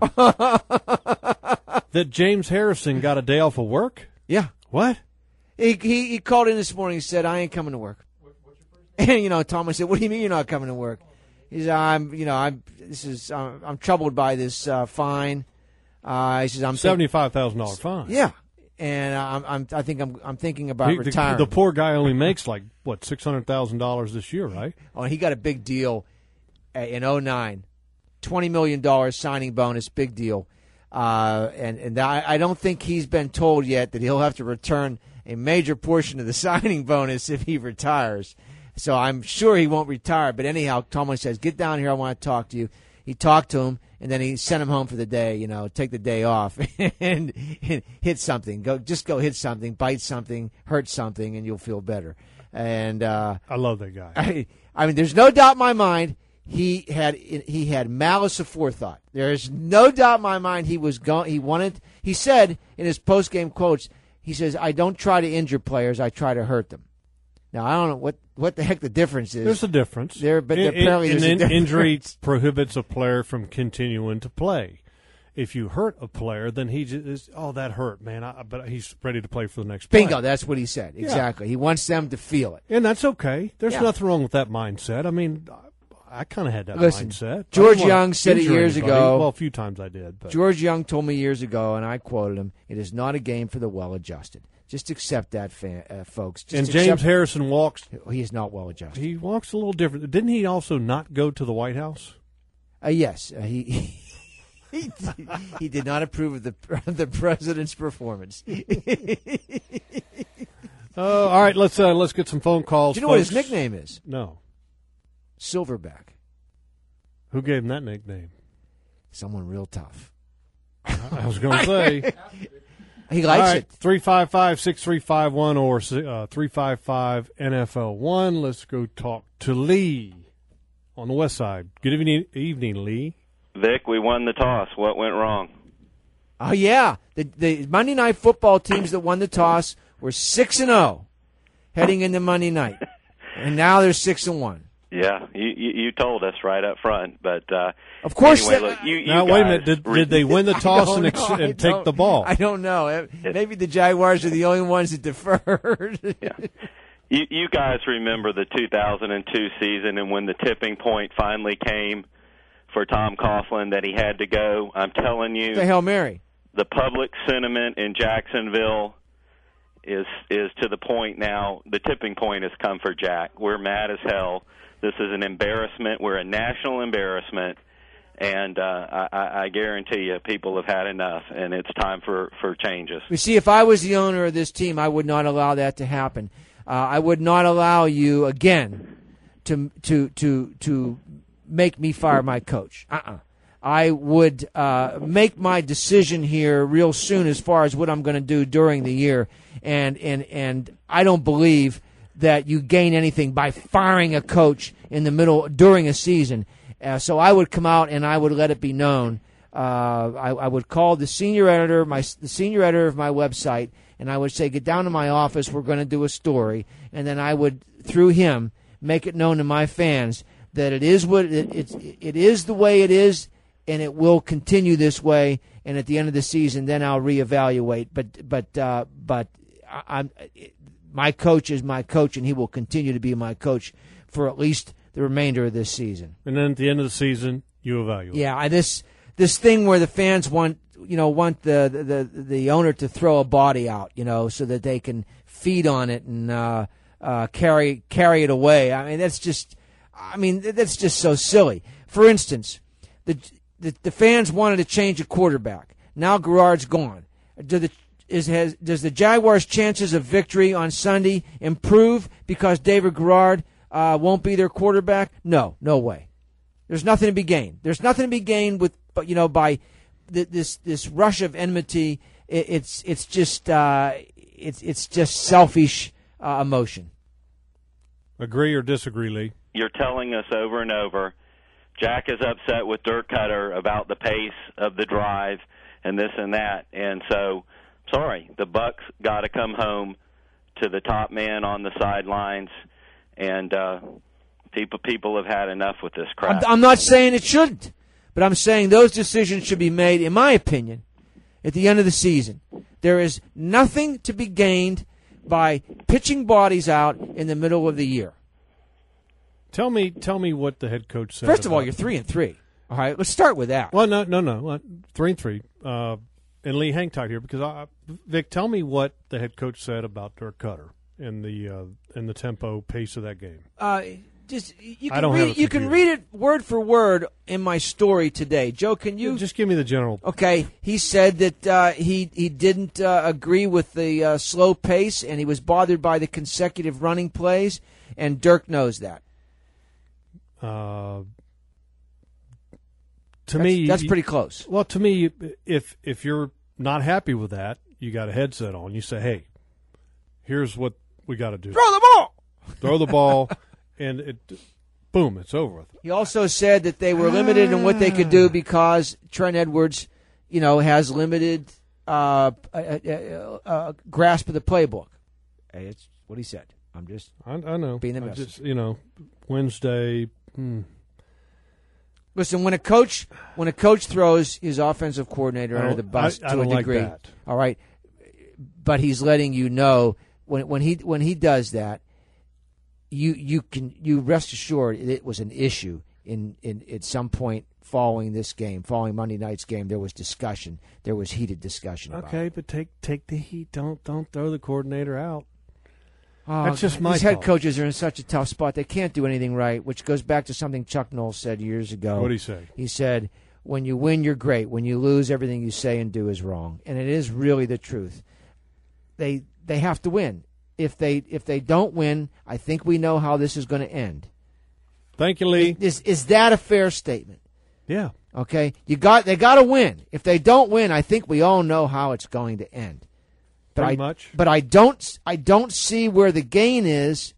Speaker 2: that James Harrison got a day off of work.
Speaker 3: Yeah.
Speaker 2: What?
Speaker 3: He, he he called in this morning. He said, "I ain't coming to work." And you know, Thomas said, "What do you mean you're not coming to work?" He said, "I'm you know I'm this is I'm, I'm troubled by this uh, fine." Uh, he says, "I'm
Speaker 2: seventy-five thousand dollar fine."
Speaker 3: Yeah, and I'm, I'm I think I'm I'm thinking about
Speaker 2: He- the,
Speaker 3: retiring.
Speaker 2: the poor guy only makes like what six hundred thousand dollars this year, right?
Speaker 3: Oh, he got a big deal uh, in oh nine, twenty million dollars signing bonus, big deal. Uh, and and I, I don't think he's been told yet that he'll have to return a major portion of the signing bonus if he retires. So I'm sure he won't retire. But anyhow, Tomlin says, "Get down here. I want to talk to you." He talked to him, and then he sent him home for the day. You know, take the day off and, and hit something. Go, just go hit something, bite something, hurt something, and you'll feel better. And uh,
Speaker 2: I love that guy.
Speaker 3: I, I mean, there's no doubt in my mind he had he had malice aforethought. There is no doubt in my mind he was going. He wanted. He said in his post game quotes, he says, "I don't try to injure players. I try to hurt them." Now I don't know what, what the heck the difference is.
Speaker 2: There's a difference.
Speaker 3: There, but
Speaker 2: In-
Speaker 3: apparently
Speaker 2: in,
Speaker 3: there's a
Speaker 2: in,
Speaker 3: difference.
Speaker 2: injury prohibits a player from continuing to play. If you hurt a player, then he just oh that hurt, man. I, but he's ready to play for the next play.
Speaker 3: Bingo, that's what he said. Exactly. He wants them to feel it.
Speaker 2: And that's okay. There's
Speaker 3: Yeah.
Speaker 2: nothing wrong with that mindset. I mean, I, I kind of had that
Speaker 3: Listen,
Speaker 2: mindset.
Speaker 3: George
Speaker 2: I didn't wanna
Speaker 3: Young said it
Speaker 2: injure
Speaker 3: years
Speaker 2: anybody.
Speaker 3: ago.
Speaker 2: Well, a few times I did. But.
Speaker 3: George Young told me years ago, and I quoted him, "It is not a game for the well-adjusted." Just accept that, fan, uh, folks. Just
Speaker 2: and James
Speaker 3: accept-
Speaker 2: Harrison walks.
Speaker 3: He is not well-adjusted.
Speaker 2: He walks a little different. Didn't he also not go to the White House?
Speaker 3: Uh, yes, uh, he he did, he did not approve of the the president's performance. Do
Speaker 2: Oh, all right. Let's uh, let's get some phone calls.
Speaker 3: you know what his
Speaker 2: folks.
Speaker 3: nickname is?
Speaker 2: No.
Speaker 3: Silverback.
Speaker 2: Who gave him that nickname?
Speaker 3: Someone real tough.
Speaker 2: I was going to say.
Speaker 3: He
Speaker 2: All
Speaker 3: likes
Speaker 2: right,
Speaker 3: it.
Speaker 2: three five five, six three five one or uh, three five five N F L one. Let's go talk to Lee on the west side. Good evening, evening, Lee.
Speaker 8: Vic, we won the toss. What went wrong?
Speaker 3: Oh yeah, the the Monday Night Football teams that won the toss were six and zero, heading into Monday night, and now they're six and one.
Speaker 8: Yeah, you, you you told us right up front, but uh,
Speaker 3: Of course.
Speaker 8: anyway,
Speaker 3: they-
Speaker 8: look, you, you
Speaker 2: Now,
Speaker 8: guys
Speaker 2: wait a minute. Did,
Speaker 8: re-
Speaker 2: did they win the
Speaker 3: I
Speaker 2: toss
Speaker 3: don't
Speaker 2: and, ex-
Speaker 3: know. I
Speaker 2: and take
Speaker 3: don't-
Speaker 2: the ball?
Speaker 3: I don't know. Maybe the Jaguars are the only ones that deferred.
Speaker 8: Yeah. You, you guys remember the two thousand two season and when the tipping point finally came for Tom Coughlin that he had to go. I'm telling you,
Speaker 3: The Hail Mary.
Speaker 8: the public sentiment in Jacksonville is is to the point now. The tipping point has come for Jack. We're mad as hell. This is an embarrassment. We're a national embarrassment, and uh, I, I guarantee you, people have had enough, and it's time for, for changes.
Speaker 3: You see, if I was the owner of this team, I would not allow that to happen. Uh, I would not allow you again to to to to make me fire my coach. Uh-uh. I would uh, make my decision here real soon as far as what I'm going to do during the year, and and and I don't believe that you gain anything by firing a coach in the middle during a season. Uh, so I would come out and I would let it be known. Uh, I, I would call the senior editor, my the senior editor of my website, and I would say, "Get down to my office. We're going to do a story." And then I would, through him, make it known to my fans that it is what it, it's it is the way it is, and it will continue this way. And at the end of the season, then I'll reevaluate. But but uh, but I, I'm. My coach is my coach, and he will continue to be my coach for at least the remainder of this season.
Speaker 2: And then at the end of the season, you evaluate.
Speaker 3: Yeah, I, this this thing where the fans want you know want the, the the owner to throw a body out, you know, so that they can feed on it and uh, uh, carry carry it away. I mean, that's just I mean that's just so silly. For instance, the the, the fans wanted to change a quarterback. Now Garrard's gone. Do the Is, has, does the Jaguars' chances of victory on Sunday improve because David Garrard uh, won't be their quarterback? No, no way. There's nothing to be gained. There's nothing to be gained with, you know, by th- this this rush of enmity. It, it's it's just uh, it's it's just selfish uh, emotion.
Speaker 2: Agree or disagree, Lee?
Speaker 8: You're telling us over and over, Jack is upset with Dirk Cutter about the pace of the drive. and this and that. And so, sorry, the Bucks got to come home to the top man on the sidelines, and uh, people people have had enough with this crap.
Speaker 3: I'm, I'm not saying it shouldn't, but I'm saying those decisions should be made, in my opinion, at the end of the season. There is nothing to be gained by pitching bodies out in the middle of the year.
Speaker 2: Tell me, tell me what the head coach said.
Speaker 3: First of all,
Speaker 2: about
Speaker 3: you're three and three. All right, let's start with that.
Speaker 2: Well, no, no, no, three and three. Uh, and Lee, hang tight here because I, Vic, tell me what the head coach said about Dirk Cutter and the uh, and the tempo pace of that game.
Speaker 3: Uh, just you
Speaker 2: I
Speaker 3: can
Speaker 2: don't
Speaker 3: read
Speaker 2: have a
Speaker 3: you can
Speaker 2: computer.
Speaker 3: read it word for word in my story today. Joe, can you
Speaker 2: just give me the general?
Speaker 3: Okay, he said that uh, he he didn't uh, agree with the uh, slow pace and he was bothered by the consecutive running plays, and Dirk knows that.
Speaker 2: Uh, to
Speaker 3: that's,
Speaker 2: me,
Speaker 3: that's pretty close.
Speaker 2: Well, to me, if if you're not happy with that, you got a headset on. You say, "Hey, here's what we got to do:
Speaker 3: throw the ball,
Speaker 2: throw the ball," and it, boom, it's over with.
Speaker 3: He also said that they were limited in what they could do because Trent Edwards, you know, has limited uh, uh, uh, uh, grasp of the playbook. Hey, it's what he said. I'm just,
Speaker 2: I, I know,
Speaker 3: being the
Speaker 2: I
Speaker 3: messenger.
Speaker 2: just, you know, Wednesday. Hmm.
Speaker 3: Listen, when a coach when a coach throws his offensive coordinator under the bus
Speaker 2: I, I
Speaker 3: to a
Speaker 2: don't
Speaker 3: degree,
Speaker 2: like that.
Speaker 3: all right, but he's letting you know when when he when he does that, you you can you rest assured it was an issue in, in at some point following this game, following Monday night's game. There was discussion, there was heated discussion. About
Speaker 2: Okay,
Speaker 3: it.
Speaker 2: but take take the heat. Don't don't throw the coordinator out.
Speaker 3: Oh,
Speaker 2: That's just my
Speaker 3: These head
Speaker 2: thought.
Speaker 3: coaches are in such a tough spot. They can't do anything right, which goes back to something Chuck Noll said years ago.
Speaker 2: What did he say?
Speaker 3: He said, when you win, you're great. When you lose, everything you say and do is wrong. And it is really the truth. They they have to win. If they if they don't win, I think we know how this is going to end.
Speaker 2: Thank you, Lee.
Speaker 3: Is is that a fair statement?
Speaker 2: Yeah.
Speaker 3: Okay. You got they got to win. If they don't win, I think we all know how it's going to end. But
Speaker 2: Pretty
Speaker 3: I,
Speaker 2: much.
Speaker 3: But I don't I don't see where the gain is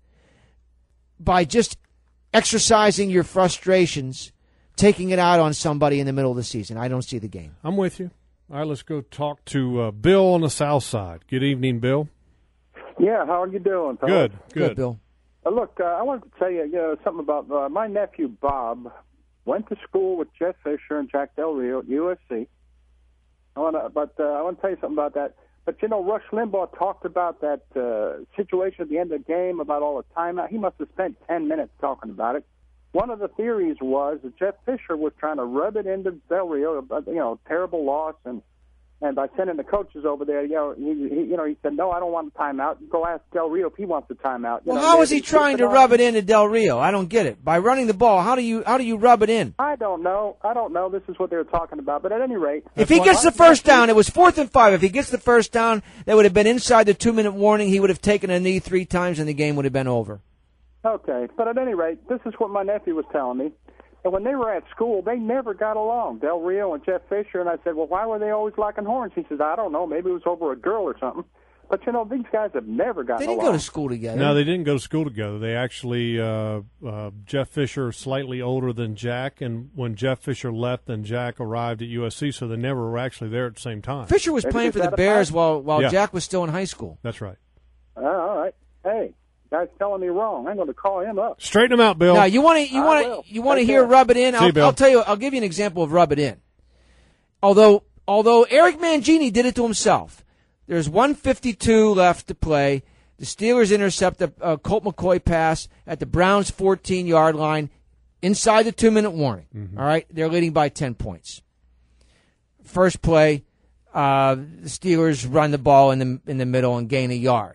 Speaker 3: by just exercising your frustrations, taking it out on somebody in the middle of the season. I don't see the gain.
Speaker 2: I'm with you. All right, let's go talk to uh, Bill on the south side. Good evening, Bill.
Speaker 9: Yeah, how are you doing, fellas?
Speaker 2: Good, good.
Speaker 3: Good, Bill.
Speaker 9: Uh, look, uh, I wanted to tell you, you know, something about uh, my nephew Bob went to school with Jeff Fisher and Jack Del Rio at U S C. I want to, but uh, I want to tell you something about that. But you know, Rush Limbaugh talked about that uh, situation at the end of the game about all the timeout. He must have spent ten minutes talking about it. One of the theories was that Jeff Fisher was trying to rub it into Del Rio, about, you know, terrible loss, and and by sending the coaches over there, you know, he, he you know he said, no, I don't want a timeout. Go ask Del Rio if he wants a timeout. You
Speaker 3: Well,
Speaker 9: know,
Speaker 3: how
Speaker 9: they-
Speaker 3: is he
Speaker 9: they
Speaker 3: trying to
Speaker 9: keep it
Speaker 3: rub
Speaker 9: on.
Speaker 3: it into Del Rio? I don't get it. By running the ball, how do you how do you rub it in?
Speaker 9: I don't know. I don't know. This is what they were talking about. But at any rate,
Speaker 3: If he gets the first down, it was fourth and five. If he gets the first down, that would have been inside the two-minute warning. He would have taken a knee three times, and the game would have been over.
Speaker 9: Okay, but at any rate, this is what my nephew was telling me. And when they were at school, they never got along, Del Rio and Jeff Fisher. And I said, well, why were they always locking horns? He says, I don't know. Maybe it was over a girl or something. But, you know, these guys have never gotten
Speaker 3: They didn't
Speaker 9: along.
Speaker 3: go to school together.
Speaker 2: No, they didn't go to school together. They actually, uh, uh, Jeff Fisher, slightly older than Jack, and when Jeff Fisher left, then Jack arrived at U S C, so they never were actually there at the same time.
Speaker 3: Fisher was
Speaker 9: Maybe
Speaker 3: playing
Speaker 9: it's
Speaker 3: for the
Speaker 9: out of
Speaker 3: Bears
Speaker 9: time.
Speaker 3: while while
Speaker 2: Yeah.
Speaker 3: Jack was still in high school.
Speaker 2: That's right.
Speaker 9: Uh, all right. Hey, guy's telling me wrong. I'm going to call him up.
Speaker 2: Straighten them out, Bill.
Speaker 3: Now you want to you
Speaker 9: I
Speaker 3: want
Speaker 9: will.
Speaker 3: to you want to
Speaker 9: Take
Speaker 3: hear
Speaker 9: care.
Speaker 3: rub it in?
Speaker 2: See you,
Speaker 3: I'll,
Speaker 2: Bill.
Speaker 3: I'll tell you. I'll give you an example of rub it in. Although although Eric Mangini did it to himself. There's one fifty-two left to play. The Steelers intercept a uh, Colt McCoy pass at the Browns' fourteen-yard line inside the two-minute warning.
Speaker 2: Mm-hmm.
Speaker 3: All right, they're leading by ten points. First play, uh, the Steelers run the ball in the in the middle and gain a yard.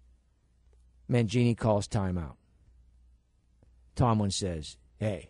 Speaker 3: Mangini calls timeout. Tomlin says, hey,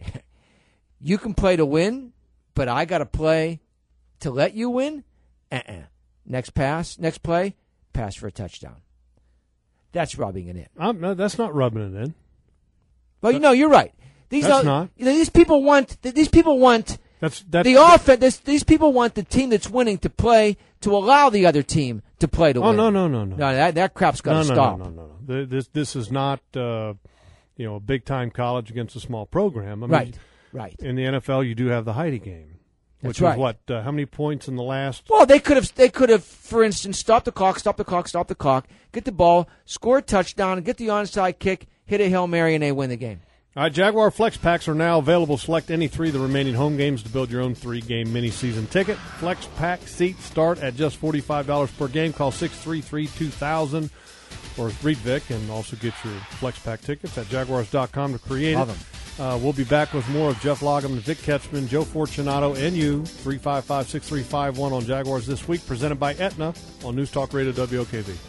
Speaker 3: you can play to win, but I got to play to let you win? Uh-uh. Next pass, next play, pass for a touchdown. That's rubbing it in.
Speaker 2: I'm, no, that's not rubbing it in.
Speaker 3: Well, you know, you're right. These
Speaker 2: That's
Speaker 3: are,
Speaker 2: not.
Speaker 3: You know, these people want. These people want
Speaker 2: That's that's
Speaker 3: the offense. This, these people want the team that's winning to play to allow the other team to play to
Speaker 2: Oh
Speaker 3: win.
Speaker 2: no no no no
Speaker 3: No, that that crap's got
Speaker 2: no
Speaker 3: to
Speaker 2: no,
Speaker 3: stop.
Speaker 2: no no no no. Th- This this is not uh, you know a big time college against a small program. I mean,
Speaker 3: Right, right.
Speaker 2: In the N F L, you do have the Heidi game. which
Speaker 3: That's right.
Speaker 2: was what? Uh, how many points in the last?
Speaker 3: Well, they could have, they could have, for instance, stopped the clock, stop the clock, stop the clock, get the ball, score a touchdown, get the onside kick, hit a Hail Mary, and they win the game.
Speaker 2: All right, Jaguar Flex Packs are now available. Select any three of the remaining home games to build your own three-game mini-season ticket. Flex Pack seats start at just forty-five dollars per game. Call six three three, two thousand or read Vic, and also get your Flex Pack tickets at Jaguars dot com to create
Speaker 3: Love
Speaker 2: it.
Speaker 3: them.
Speaker 2: Uh, we'll be back with more of Jeff Lageman, Vic Ketchman, Joe Fortunato, and you. three five five, six three five one on Jaguars This Week, presented by Aetna on News Talk Radio W O K V.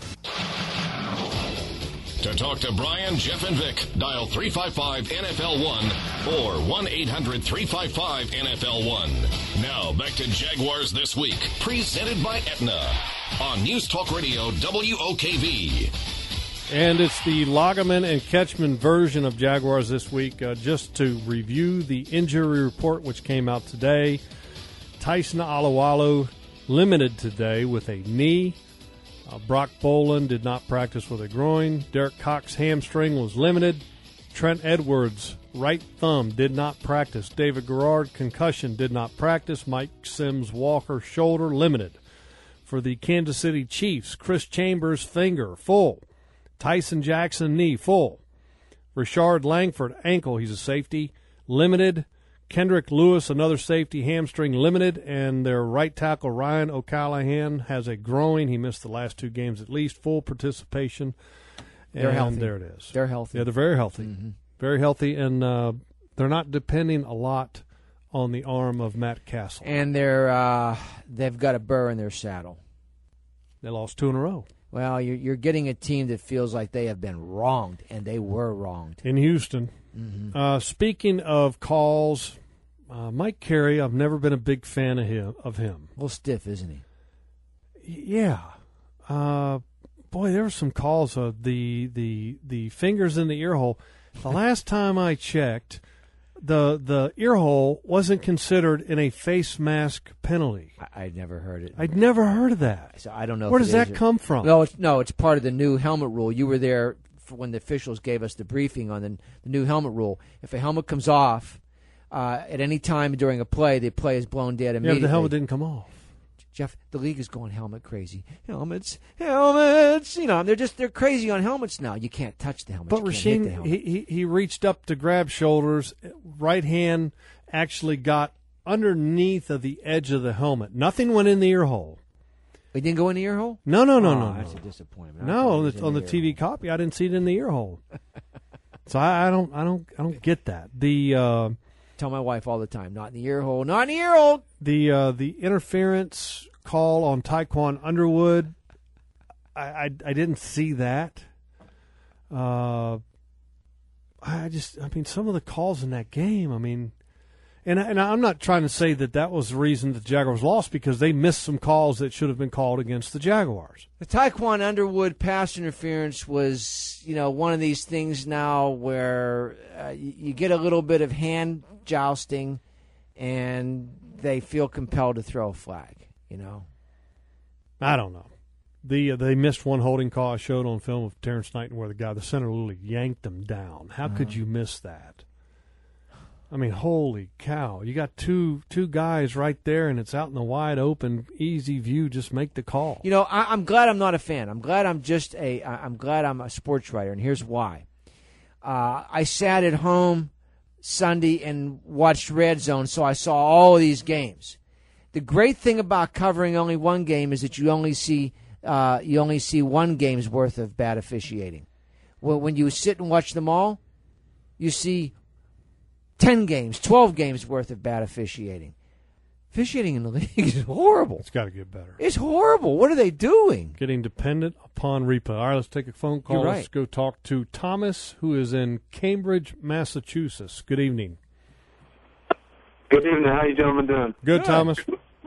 Speaker 1: To talk to Brian, Jeff, and Vic, dial three five five N F L one or one eight hundred three five five N F L one. Now, back to Jaguars This Week, presented by Aetna on News Talk Radio W O K V.
Speaker 2: And it's the Lageman and Ketchman version of Jaguars This Week. Uh, just to review the injury report, which came out today, Tyson Alualu limited today with a knee. Uh, Brock Boland did not practice with a groin. Derek Cox hamstring was limited. Trent Edwards right thumb did not practice. David Garrard concussion did not practice. Mike Sims Walker shoulder limited. For the Kansas City Chiefs, Chris Chambers finger full. Tyson Jackson knee full. Rashard Langford ankle, he's a safety, limited. Kendrick Lewis, another safety, hamstring limited, and their right tackle Ryan O'Callahan has a groin. He missed the last two games at least. Full participation.
Speaker 3: They're
Speaker 2: and
Speaker 3: healthy.
Speaker 2: There it is.
Speaker 3: They're healthy.
Speaker 2: Yeah, they're very healthy.
Speaker 3: Mm-hmm.
Speaker 2: Very healthy, and uh, they're not depending a lot on the arm of Matt Castle.
Speaker 3: And they're uh, they've got a burr in their saddle.
Speaker 2: They lost two in a row.
Speaker 3: Well, you're, you're getting a team that feels like they have been wronged, and they were wronged.
Speaker 2: In Houston.
Speaker 3: Mm-hmm.
Speaker 2: Uh, speaking of calls, uh, Mike Carey, I've never been a big fan of him. Of him.
Speaker 3: A little stiff, isn't he?
Speaker 2: Yeah. Uh, boy, there were some calls of the, the, the fingers in the ear hole. The last time I checked, the the ear hole wasn't considered in a face mask penalty.
Speaker 3: I, I'd never heard it.
Speaker 2: I'd never heard of that.
Speaker 3: So I don't know.
Speaker 2: Where
Speaker 3: if
Speaker 2: does
Speaker 3: it
Speaker 2: that
Speaker 3: is or-
Speaker 2: come from?
Speaker 3: No, it's, no, it's part of the new helmet rule. You were there for when the officials gave us the briefing on the, the new helmet rule. If a helmet comes off uh, at any time during a play, the play is blown dead
Speaker 2: Yeah,
Speaker 3: immediately.
Speaker 2: but the helmet didn't come off.
Speaker 3: Jeff, the league is going helmet crazy. Helmets, helmets. You know, they're just they're crazy on helmets now. You can't touch the helmet.
Speaker 2: But
Speaker 3: you can't hit the
Speaker 2: Rasheen,
Speaker 3: helmet.
Speaker 2: he, he he reached up to grab shoulders. Right hand actually got underneath of the edge of the helmet. Nothing went in the ear hole.
Speaker 3: It didn't go in the ear hole?
Speaker 2: No, no, no,
Speaker 3: Oh,
Speaker 2: no.
Speaker 3: that's
Speaker 2: no.
Speaker 3: a disappointment. I
Speaker 2: No,
Speaker 3: thought it
Speaker 2: on
Speaker 3: was
Speaker 2: the,
Speaker 3: in
Speaker 2: on the
Speaker 3: ear
Speaker 2: T V
Speaker 3: hole.
Speaker 2: copy, I didn't see it in the ear hole. So I, I don't, I don't, I don't get that. The uh,
Speaker 3: Tell my wife all the time, not in the ear hole, not in the ear hole.
Speaker 2: the uh, the interference call on Tyquan Underwood, I, I, I didn't see that. Uh, I just, I mean, some of the calls in that game, I mean, and and I'm not trying to say that that was the reason that the Jaguars lost, because they missed some calls that should have been called against the Jaguars.
Speaker 3: The Tyquan Underwood pass interference was, you know, one of these things now where uh, you, you get a little bit of hand jousting, and they feel compelled to throw a flag. You know,
Speaker 2: I don't know. The uh, they missed one holding call I showed on film of Terrence Knighton where the guy, the center, literally yanked him down. How could you miss that? I mean, holy cow! You got two two guys right there, and it's out in the wide open, easy view. Just make the call.
Speaker 3: You know, I, I'm glad I'm not a fan. I'm glad I'm just a. I- I'm glad I'm a sports writer, and here's why. Uh, I sat at home Sunday and watched Red Zone, so I saw all of these games. The great thing about covering only one game is that you only see uh, you only see one game's worth of bad officiating. Well, when you sit and watch them all, you see ten games, twelve games worth of bad officiating. Officiating in the league is horrible.
Speaker 2: It's got to get better.
Speaker 3: It's horrible. What are they doing?
Speaker 2: Getting dependent upon replay. All right, let's take a phone call.
Speaker 3: You're right.
Speaker 2: Let's go talk to Thomas, who is in Cambridge, Massachusetts. Good evening.
Speaker 10: Good evening. How you gentlemen doing?
Speaker 2: Good, Thomas.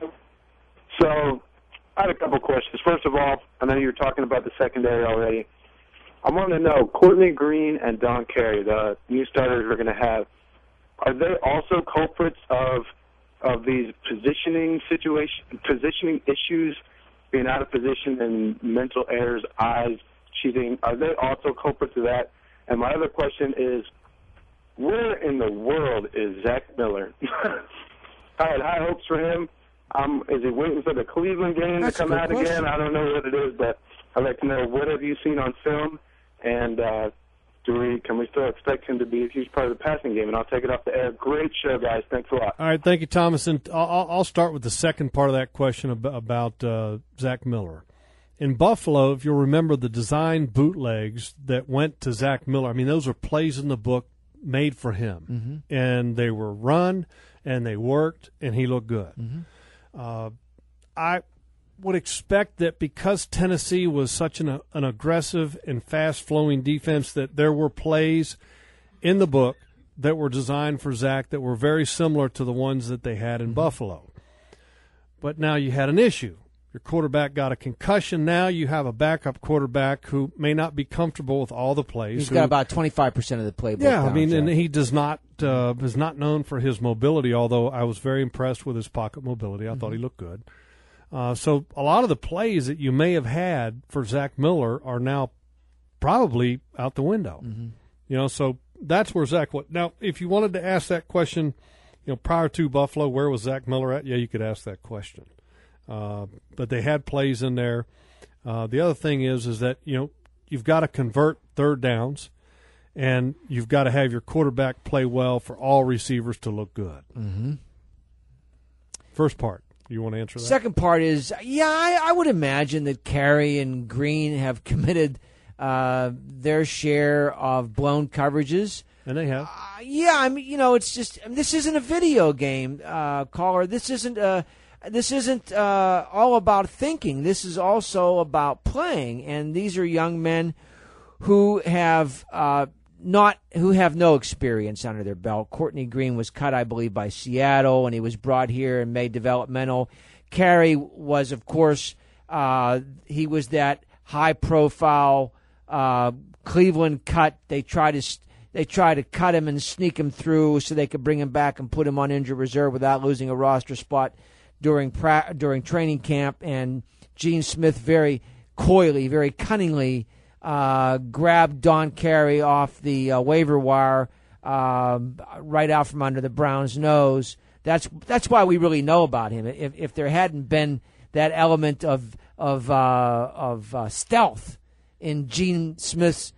Speaker 10: So, I had a couple questions. First of all, I know you were talking about the secondary already. I want to know, Courtney Green and Don Carey, the new starters we're going to have, are they also culprits of of these positioning situation, positioning issues, being out of position and mental errors, eyes, cheating? Are they also culprits of that? And my other question is, where in the world is Zach Miller? I had high hopes for him. Um, is he waiting for the Cleveland game
Speaker 3: That's
Speaker 10: to come
Speaker 3: a good
Speaker 10: out
Speaker 3: question.
Speaker 10: again? I don't know what it is, but I'd like to know, what have you seen on film, and uh, do we can we still expect him to be a huge part of the passing game? And I'll take it off the air. Great show, guys. Thanks a lot.
Speaker 2: All right, thank you, Thomas. And I'll, I'll start with the second part of that question about, about uh, Zach Miller. In Buffalo, if you'll remember the design bootlegs that went to Zach Miller, I mean, those are plays in the book made for him. Mm-hmm. And they were run, and they worked, and he looked good. Mm-hmm. Uh, I would expect that because Tennessee was such an, an aggressive and fast-flowing defense that there were plays in the book that were designed for Zach that were very similar to the ones that they had in mm-hmm. Buffalo. But now you had an issue. Your quarterback got a concussion. Now you have a backup quarterback who may not be comfortable with all the plays.
Speaker 3: He's
Speaker 2: who,
Speaker 3: got about twenty-five percent of the playbook.
Speaker 2: Yeah,
Speaker 3: down,
Speaker 2: I mean,
Speaker 3: Jeff.
Speaker 2: and he does not uh, is not known for his mobility, although I was very impressed with his pocket mobility. I mm-hmm. thought he looked good. Uh, so a lot of the plays that you may have had for Zach Miller are now probably out the window. Mm-hmm. You know, so that's where Zach went. Now, if you wanted to ask that question, you know, prior to Buffalo, where was Zach Miller at? Yeah, you could ask that question. Uh, but they had plays in there. Uh, the other thing is, is that, you know, you've got to convert third downs, and you've got to have your quarterback play well for all receivers to look good.
Speaker 3: Mm-hmm.
Speaker 2: First part, you want to answer that?
Speaker 3: Second part is, yeah, I, I would imagine that Carey and Green have committed uh, their share of blown coverages.
Speaker 2: And they have.
Speaker 3: Uh, yeah, I mean, you know, it's just, I mean, this isn't a video game, uh, caller. This isn't a... This isn't uh, all about thinking. This is also about playing. And these are young men who have uh, not who have no experience under their belt. Courtney Green was cut, I believe, by Seattle, and he was brought here and made developmental. Carey was, of course, uh, he was that high-profile uh, Cleveland cut. They tried to they tried to cut him and sneak him through so they could bring him back and put him on injured reserve without losing a roster spot during pra- during training camp, and Gene Smith very coyly, very cunningly uh, grabbed Don Carey off the uh, waiver wire uh, right out from under the Browns' nose. That's that's why we really know about him. If if there hadn't been that element of of uh, of uh, stealth in Gene Smith's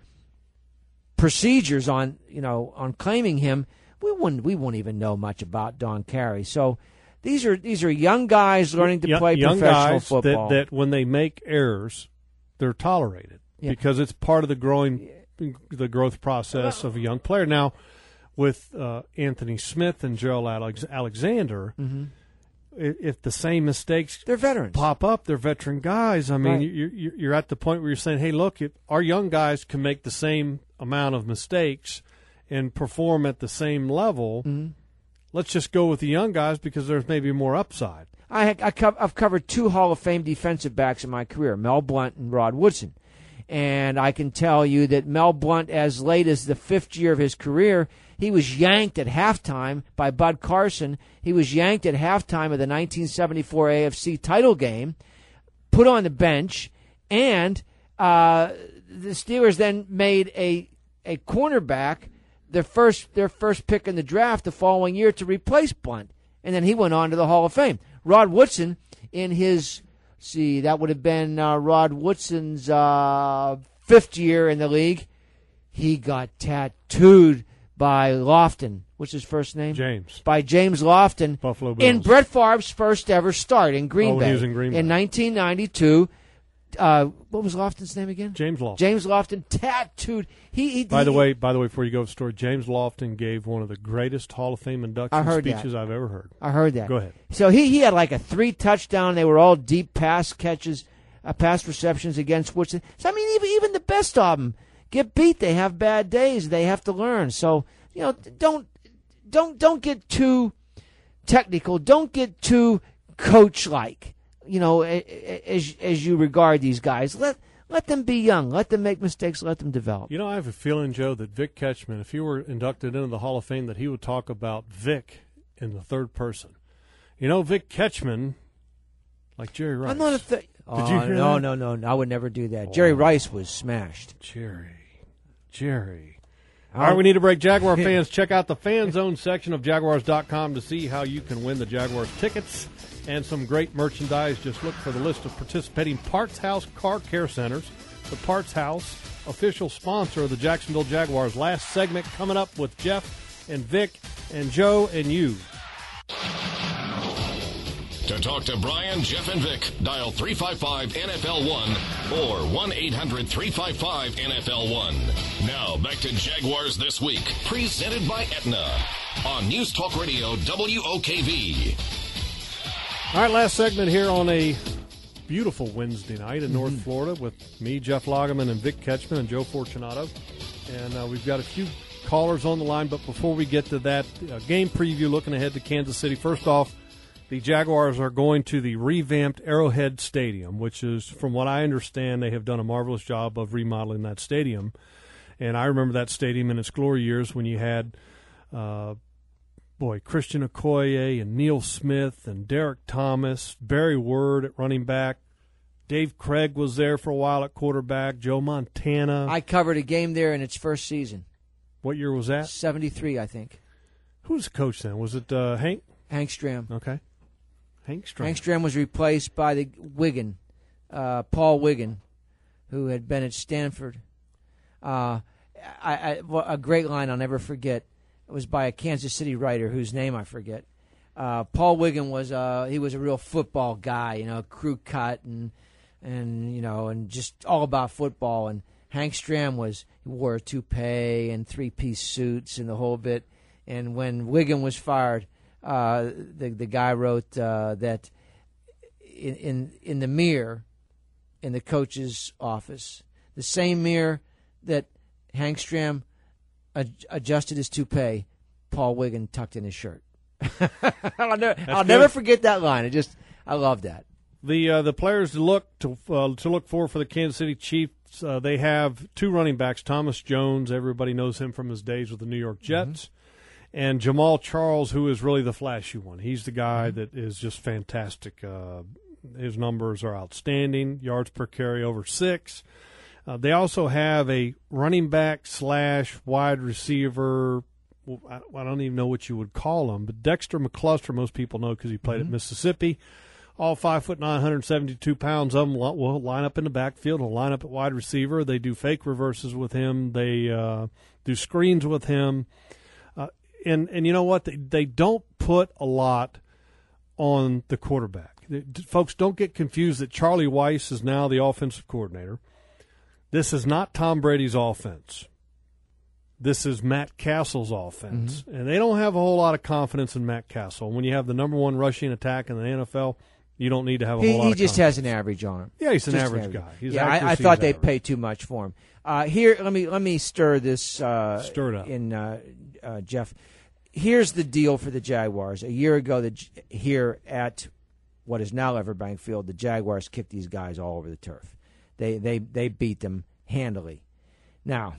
Speaker 3: procedures on you know on claiming him, we wouldn't we wouldn't even know much about Don Carey. So. These are these are young guys learning to
Speaker 2: young,
Speaker 3: play
Speaker 2: young
Speaker 3: professional
Speaker 2: guys
Speaker 3: football.
Speaker 2: That, that when they make errors, they're tolerated yeah. because it's part of the growing the growth process of a young player. Now, with uh, Anthony Smith and Gerald Alex- Alexander, mm-hmm. if, if the same mistakes
Speaker 3: they're veterans
Speaker 2: pop up, they're veteran guys. I mean, right. you're, you're at the point where you're saying, "Hey, look, it, our young guys can make the same amount of mistakes and perform at the same level." Mm-hmm. Let's just go with the young guys because there's maybe more upside.
Speaker 3: I, I co- I've covered two Hall of Fame defensive backs in my career, Mel Blount and Rod Woodson. And I can tell you that Mel Blount, as late as the fifth year of his career, he was yanked at halftime by Bud Carson. He was yanked at halftime of the nineteen seventy-four A F C title game, put on the bench, and uh, the Steelers then made a a cornerback their first their first pick in the draft the following year to replace Blount, and then he went on to the Hall of Fame. Rod Woodson, in his see that would have been uh, Rod Woodson's uh, fifth year in the league, he got tattooed by Lofton. What's his first name?
Speaker 2: James.
Speaker 3: By James Lofton.
Speaker 2: Buffalo Bills.
Speaker 3: In Brett Favre's first ever start in Green
Speaker 2: oh,
Speaker 3: Bay.
Speaker 2: He was in Green Bay.
Speaker 3: In nineteen ninety-two. Uh, what was Lofton's name again?
Speaker 2: James Lofton.
Speaker 3: James Lofton tattooed. He, he
Speaker 2: By
Speaker 3: he,
Speaker 2: the way, by the way, before you go to the story, James Lofton gave one of the greatest Hall of Fame induction speeches
Speaker 3: that.
Speaker 2: I've ever heard.
Speaker 3: I heard that.
Speaker 2: Go ahead.
Speaker 3: So he, he had like a three touchdown. They were all deep pass catches, uh, pass receptions against Woodson. So I mean, even even the best of them get beat. They have bad days. They have to learn. So you know, don't don't don't get too technical. Don't get too coach like. You know, as as you regard these guys, let let them be young, let them make mistakes, let them develop.
Speaker 2: You know, I have a feeling, Joe, that Vic Ketchman, if he were inducted into the Hall of Fame, that he would talk about Vic in the third person. You know, Vic Ketchman, like Jerry Rice.
Speaker 3: I'm not a th-
Speaker 2: Did
Speaker 3: oh,
Speaker 2: you hear
Speaker 3: no,
Speaker 2: that?
Speaker 3: no, no, no, I would never do that. Oh. Jerry Rice was smashed.
Speaker 2: Jerry, Jerry. All right, we need a break. Jaguar fans, check out the Fan Zone section of Jaguars dot com to see how you can win the Jaguars tickets and some great merchandise. Just look for the list of participating Parts House Car Care Centers. The Parts House, official sponsor of the Jacksonville Jaguars. Last segment coming up with Jeff and Vic and Joe and you.
Speaker 1: To talk to Brian, Jeff, and Vic, dial three five five N F L one or one eight hundred three five five N F L one. Now, back to Jaguars This Week, presented by Aetna on News Talk Radio W O K V.
Speaker 2: All right, last segment here on a beautiful Wednesday night in
Speaker 3: Mm-hmm.
Speaker 2: North Florida with me, Jeff Lageman, and Vic Ketchman and Joe Fortunato. And uh, we've got a few callers on the line, but before we get to that, uh, game preview looking ahead to Kansas City. First off, the Jaguars are going to the revamped Arrowhead Stadium, which is, from what I understand, they have done a marvelous job of remodeling that stadium. And I remember that stadium in its glory years when you had, uh, boy, Christian Okoye and Neil Smith and Derek Thomas, Barry Word at running back. Dave Craig was there for a while at quarterback, Joe Montana.
Speaker 3: I covered a game there in its first season.
Speaker 2: What year was that?
Speaker 3: seventy-three, I think.
Speaker 2: Who was the coach then? Was it uh, Hank?
Speaker 3: Hank Stram.
Speaker 2: Okay. Hank Stram.
Speaker 3: Hank Stram was replaced by the Wiggin, uh, Paul Wiggin, who had been at Stanford. Uh, I, I, well, a great line I'll never forget. It was by a Kansas City writer whose name I forget. Uh, Paul Wiggin was uh, he was a real football guy, you know, crew cut and and you know and just all about football. And Hank Stram was he wore a toupee and three piece suits and the whole bit. And when Wiggin was fired, uh, the the guy wrote uh, that in, in in the mirror in the coach's office, the same mirror that Hank Stram ad- adjusted his toupee, Paul Wiggin tucked in his shirt. I'll, never, I'll never forget that line. I just I love that.
Speaker 2: The uh, the players to look to uh, to look for for the Kansas City Chiefs, uh, they have two running backs. Thomas Jones, everybody knows him from his days with the New York Jets, mm-hmm. and Jamal Charles, who is really the flashy one. He's the guy mm-hmm. that is just fantastic. Uh, his numbers are outstanding. Yards per carry over six. Uh, they also have a running back slash wide receiver. Well, I, I don't even know what you would call him, but Dexter McCluster, most people know because he played mm-hmm. at Mississippi. All five foot nine, one hundred seventy-two pounds of them will line up in the backfield. He'll line up at wide receiver. They do fake reverses with him. They uh, do screens with him. Uh, and and you know what? They they don't put a lot on the quarterback. They, folks, don't get confused that Charlie Weiss is now the offensive coordinator. This is not Tom Brady's offense. This is Matt Castle's offense. Mm-hmm. And they don't have a whole lot of confidence in Matt Castle. When you have the number one rushing attack in the N F L, you don't need to have a
Speaker 3: he,
Speaker 2: whole lot
Speaker 3: he
Speaker 2: of
Speaker 3: He just
Speaker 2: confidence.
Speaker 3: has an average on him.
Speaker 2: Yeah, he's an
Speaker 3: just
Speaker 2: average,
Speaker 3: an average
Speaker 2: guy. He's
Speaker 3: yeah, I, I thought they paid too much for him. Uh, here, let me let me stir this. Uh,
Speaker 2: stir it up.
Speaker 3: In uh, uh, Jeff, here's the deal for the Jaguars. A year ago, the, here at what is now Everbank Field, the Jaguars kicked these guys all over the turf. They they they beat them handily. Now,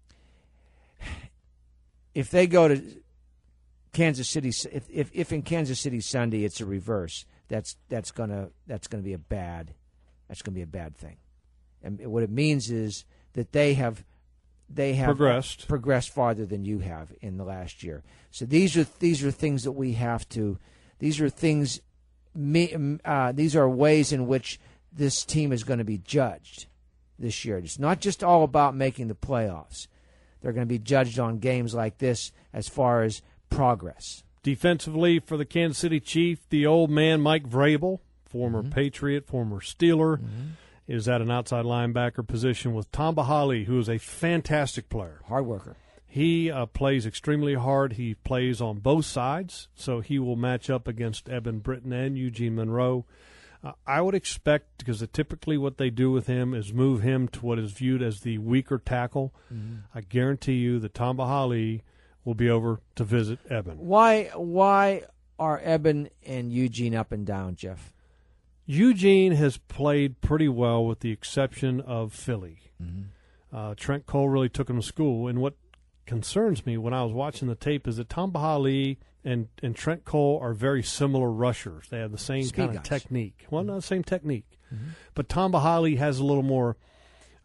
Speaker 3: if they go to Kansas City, if, if if in Kansas City Sunday it's a reverse, that's that's gonna that's gonna be a bad that's gonna be a bad thing. And what it means is that they have they have
Speaker 2: progressed
Speaker 3: progressed farther than you have in the last year. So these are these are things that we have to. These are things. Uh, these are ways in which this team is going to be judged this year. It's not just all about making the playoffs. They're going to be judged on games like this as far as progress.
Speaker 2: Defensively for the Kansas City Chief, the old man Mike Vrabel, former mm-hmm. Patriot, former Steeler, mm-hmm. is at an outside linebacker position with Tamba Hali, who is a fantastic player.
Speaker 3: Hard worker.
Speaker 2: He uh, plays extremely hard. He plays on both sides, so he will match up against Eben Britton and Eugene Monroe. Uh, I would expect, because typically what they do with him is move him to what is viewed as the weaker tackle. Mm-hmm. I guarantee you that Tamba Hali will be over to visit Eben.
Speaker 3: Why, why are Eben and Eugene up and down, Jeff?
Speaker 2: Eugene has played pretty well with the exception of Philly.
Speaker 3: Mm-hmm.
Speaker 2: Uh, Trent Cole really took him to school, and what concerns me when I was watching the tape is that Tamba Hali and, and Trent Cole are very similar rushers. They have the same
Speaker 3: Speed
Speaker 2: kind
Speaker 3: guys.
Speaker 2: of technique. Well, not the same technique.
Speaker 3: Mm-hmm.
Speaker 2: But Tamba Hali has a little more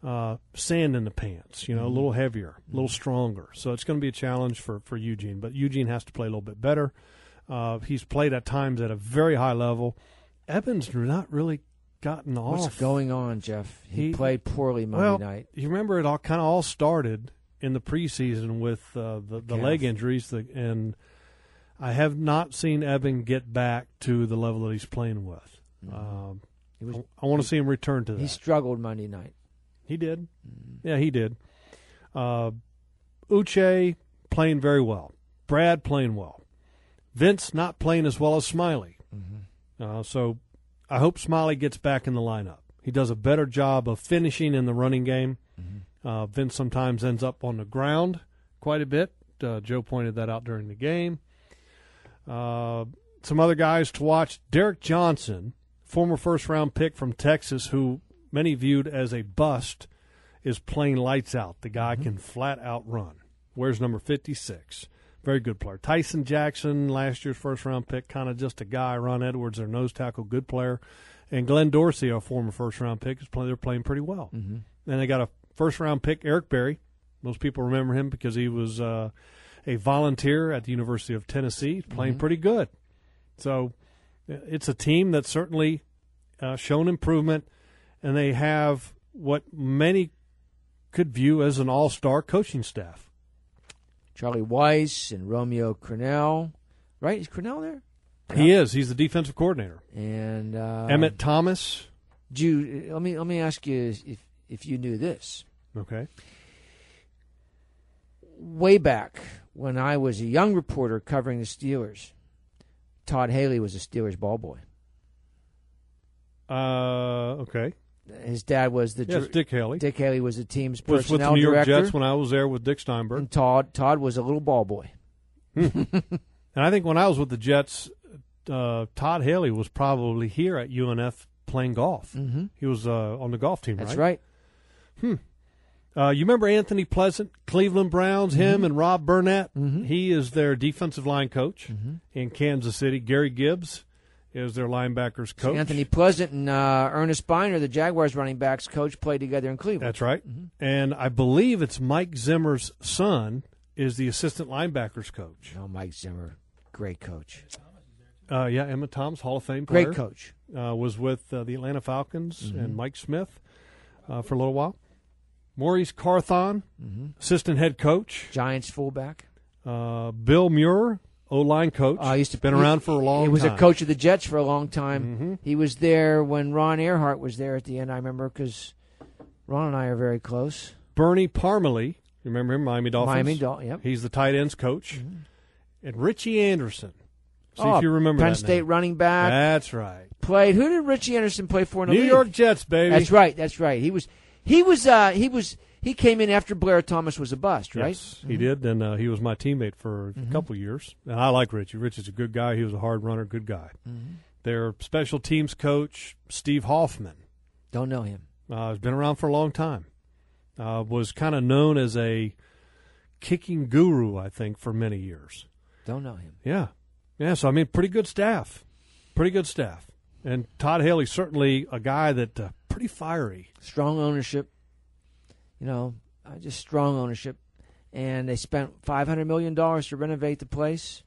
Speaker 2: uh, sand in the pants, you know,
Speaker 3: Mm-hmm.
Speaker 2: a little heavier, a little stronger. So it's going to be a challenge for, for Eugene. But Eugene has to play a little bit better. Uh, he's played at times at a very high level. Evans not really gotten off.
Speaker 3: What's going on, Jeff? He,
Speaker 2: He-
Speaker 3: played poorly Monday
Speaker 2: well,
Speaker 3: night.
Speaker 2: You remember it all kind of all started in the preseason with uh, the, the
Speaker 3: calf.
Speaker 2: leg injuries, the, and I have not seen Evan get back to the level that he's playing with. Um,
Speaker 3: He was-
Speaker 2: I, I want to see him return to that.
Speaker 3: He struggled Monday night.
Speaker 2: He did. Yeah, he did. Uh, Uche playing very well. Brad playing well. Vince not playing as well as Smiley. Uh, so I hope Smiley gets back in the lineup. He does a better job of finishing in the running game. Uh, Vince sometimes ends up on the ground quite a bit. Uh, Joe pointed that out during the game. Uh, some other guys to watch. Derek Johnson, former first-round pick from Texas, who many viewed as a bust, is playing lights out. The guy can flat-out run. Wears number fifty-six. Very good player. Tyson Jackson, last year's first-round pick, kind of just a guy. Ron Edwards, their nose tackle, good player. And Glenn Dorsey, a former first-round pick, is playing, they're playing pretty well.
Speaker 3: Mm-hmm.
Speaker 2: And they got a first-round pick, Eric Berry. Most people remember him because he was uh, a volunteer at the University of Tennessee, playing
Speaker 3: Mhm.
Speaker 2: pretty good. So it's a team that's certainly uh, shown improvement, and they have what many could view as an all-star coaching staff.
Speaker 3: Charlie Weiss and Romeo Crennel. Right? Is Crennel there?
Speaker 2: He is. He's the defensive coordinator.
Speaker 3: And uh,
Speaker 2: Emmett Thomas.
Speaker 3: Do you, let me let me ask you if if you knew this.
Speaker 2: Okay.
Speaker 3: Way back when I was a young reporter covering the Steelers, Todd Haley was a Steelers ball boy.
Speaker 2: Uh, okay.
Speaker 3: His dad was the
Speaker 2: Yes, Dick Haley.
Speaker 3: Dick Haley was the team's
Speaker 2: Was with the
Speaker 3: personnel
Speaker 2: New York
Speaker 3: director.
Speaker 2: Jets when I was there with Dick Steinberg.
Speaker 3: And Todd Todd was a little ball boy.
Speaker 2: And I think when I was with the Jets, uh, Todd Haley was probably here at U N F playing golf.
Speaker 3: Mhm.
Speaker 2: He was uh, on the golf team,
Speaker 3: That's
Speaker 2: right?
Speaker 3: right.
Speaker 2: Hmm. Uh, you remember Anthony Pleasant, Cleveland Browns, him
Speaker 3: Mm-hmm.
Speaker 2: and Rob Burnett? He is their defensive line coach
Speaker 3: Mm-hmm.
Speaker 2: in Kansas City. Gary Gibbs is their linebackers coach.
Speaker 3: Anthony Pleasant and uh, Ernest Biner, the Jaguars running backs coach, played together in Cleveland.
Speaker 2: That's right.
Speaker 3: Mm-hmm.
Speaker 2: And I believe it's Mike Zimmer's son is the assistant linebackers coach.
Speaker 3: Oh, Mike Zimmer, great coach.
Speaker 2: Uh, yeah, Emma Thomas, Hall of Fame player.
Speaker 3: Great coach.
Speaker 2: Uh, was with uh, the Atlanta Falcons
Speaker 3: Mm-hmm.
Speaker 2: and Mike Smith uh, for a little while. Maurice Carthon,
Speaker 3: Mm-hmm.
Speaker 2: assistant head coach.
Speaker 3: Giants fullback.
Speaker 2: Uh, Bill Muir, O-line coach.
Speaker 3: Uh, used to
Speaker 2: been
Speaker 3: he-
Speaker 2: around for a long time.
Speaker 3: He was a coach of the Jets for a long time.
Speaker 2: Mm-hmm.
Speaker 3: He was there when Ron Earhart was there at the end, I remember, because Ron and I are very close.
Speaker 2: Bernie Parmalee, you remember him, Miami Dolphins?
Speaker 3: Miami Dol- yep.
Speaker 2: He's the tight ends coach. And Richie Anderson. See
Speaker 3: oh,
Speaker 2: if you remember
Speaker 3: Penn
Speaker 2: that
Speaker 3: State
Speaker 2: name.
Speaker 3: running back.
Speaker 2: That's right.
Speaker 3: Played. Who did Richie Anderson play for in the
Speaker 2: New
Speaker 3: league?
Speaker 2: York Jets, baby.
Speaker 3: That's right. That's right. He was. He was. Uh, he was. He came in after Blair Thomas was a bust, right?
Speaker 2: Yes, he did, and uh, he was my teammate for
Speaker 3: Mhm.
Speaker 2: a couple of years. And I like Richie. Richie's a good guy. He was a hard runner, good guy.
Speaker 3: Mhm.
Speaker 2: Their special teams coach, Steve Hoffman.
Speaker 3: Don't know him.
Speaker 2: Uh, has been around for a long time. Uh, was kind of known as a kicking guru, I think, for many years.
Speaker 3: Don't know him.
Speaker 2: Yeah. Yeah, so, I mean, pretty good staff. Pretty good staff. And Todd Haley's certainly a guy that uh, pretty fiery.
Speaker 3: Strong ownership. You know, uh, just strong ownership. And they spent five hundred million dollars to renovate the place.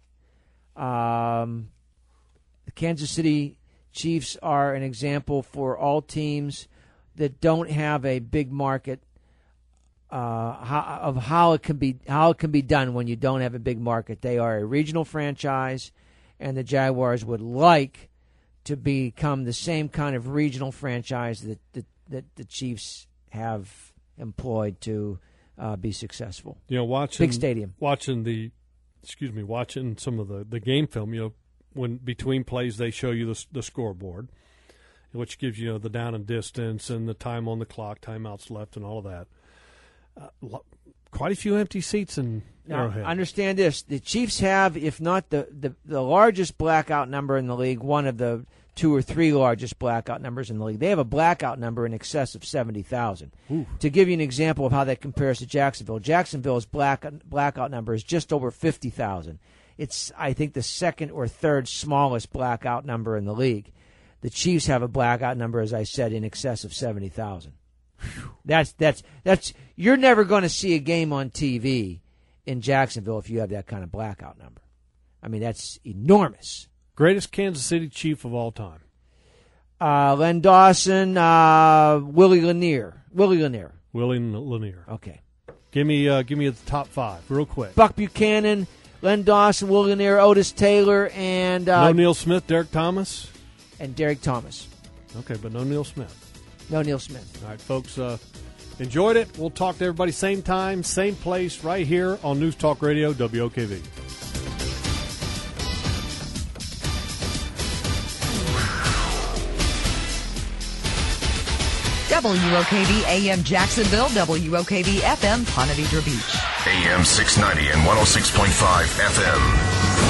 Speaker 3: Um, the Kansas City Chiefs are an example for all teams that don't have a big market uh, how, of how it can be how it can be done when you don't have a big market. They are a regional franchise, and the Jaguars would like to become the same kind of regional franchise that that, that the Chiefs have employed to uh, be successful.
Speaker 2: You know, watching
Speaker 3: Big stadium.
Speaker 2: watching the, excuse me, watching some of the, the game film. You know, when between plays they show you the the scoreboard, which gives you know the down and distance and the time on the clock, timeouts left, and all of that. Uh, lo- quite a few empty seats in
Speaker 3: Now,
Speaker 2: Arrowhead.
Speaker 3: understand this: the Chiefs have, if not the, the the largest blackout number in the league, one of the two or three largest blackout numbers in the league. They have a blackout number in excess of seventy thousand. To give you an example of how that compares to Jacksonville, Jacksonville's black, blackout number is just over fifty thousand. It's, I think, the second or third smallest blackout number in the league. The Chiefs have a blackout number, as I said, in excess of seventy thousand. That's that's that's. You're never going to see a game on T V in Jacksonville if you have that kind of blackout number. I mean, that's enormous.
Speaker 2: Greatest Kansas City Chief of all time.
Speaker 3: Uh, Len Dawson, uh, Willie Lanier. Willie Lanier.
Speaker 2: Willie Lanier.
Speaker 3: Okay.
Speaker 2: Give me, uh, give me the top five, real quick.
Speaker 3: Buck Buchanan, Len Dawson, Willie Lanier, Otis Taylor, and uh,
Speaker 2: no Neil Smith, Derek Thomas,
Speaker 3: and Derek Thomas.
Speaker 2: Okay, but no Neil Smith.
Speaker 3: No Neil Smith.
Speaker 2: All right, folks. Uh, enjoyed it. We'll talk to everybody same time, same place, right here on News Talk Radio, W O K V.
Speaker 11: W O K V A M Jacksonville, W O K V F M Ponte Vedra Beach.
Speaker 1: A M six ninety and one oh six point five F M.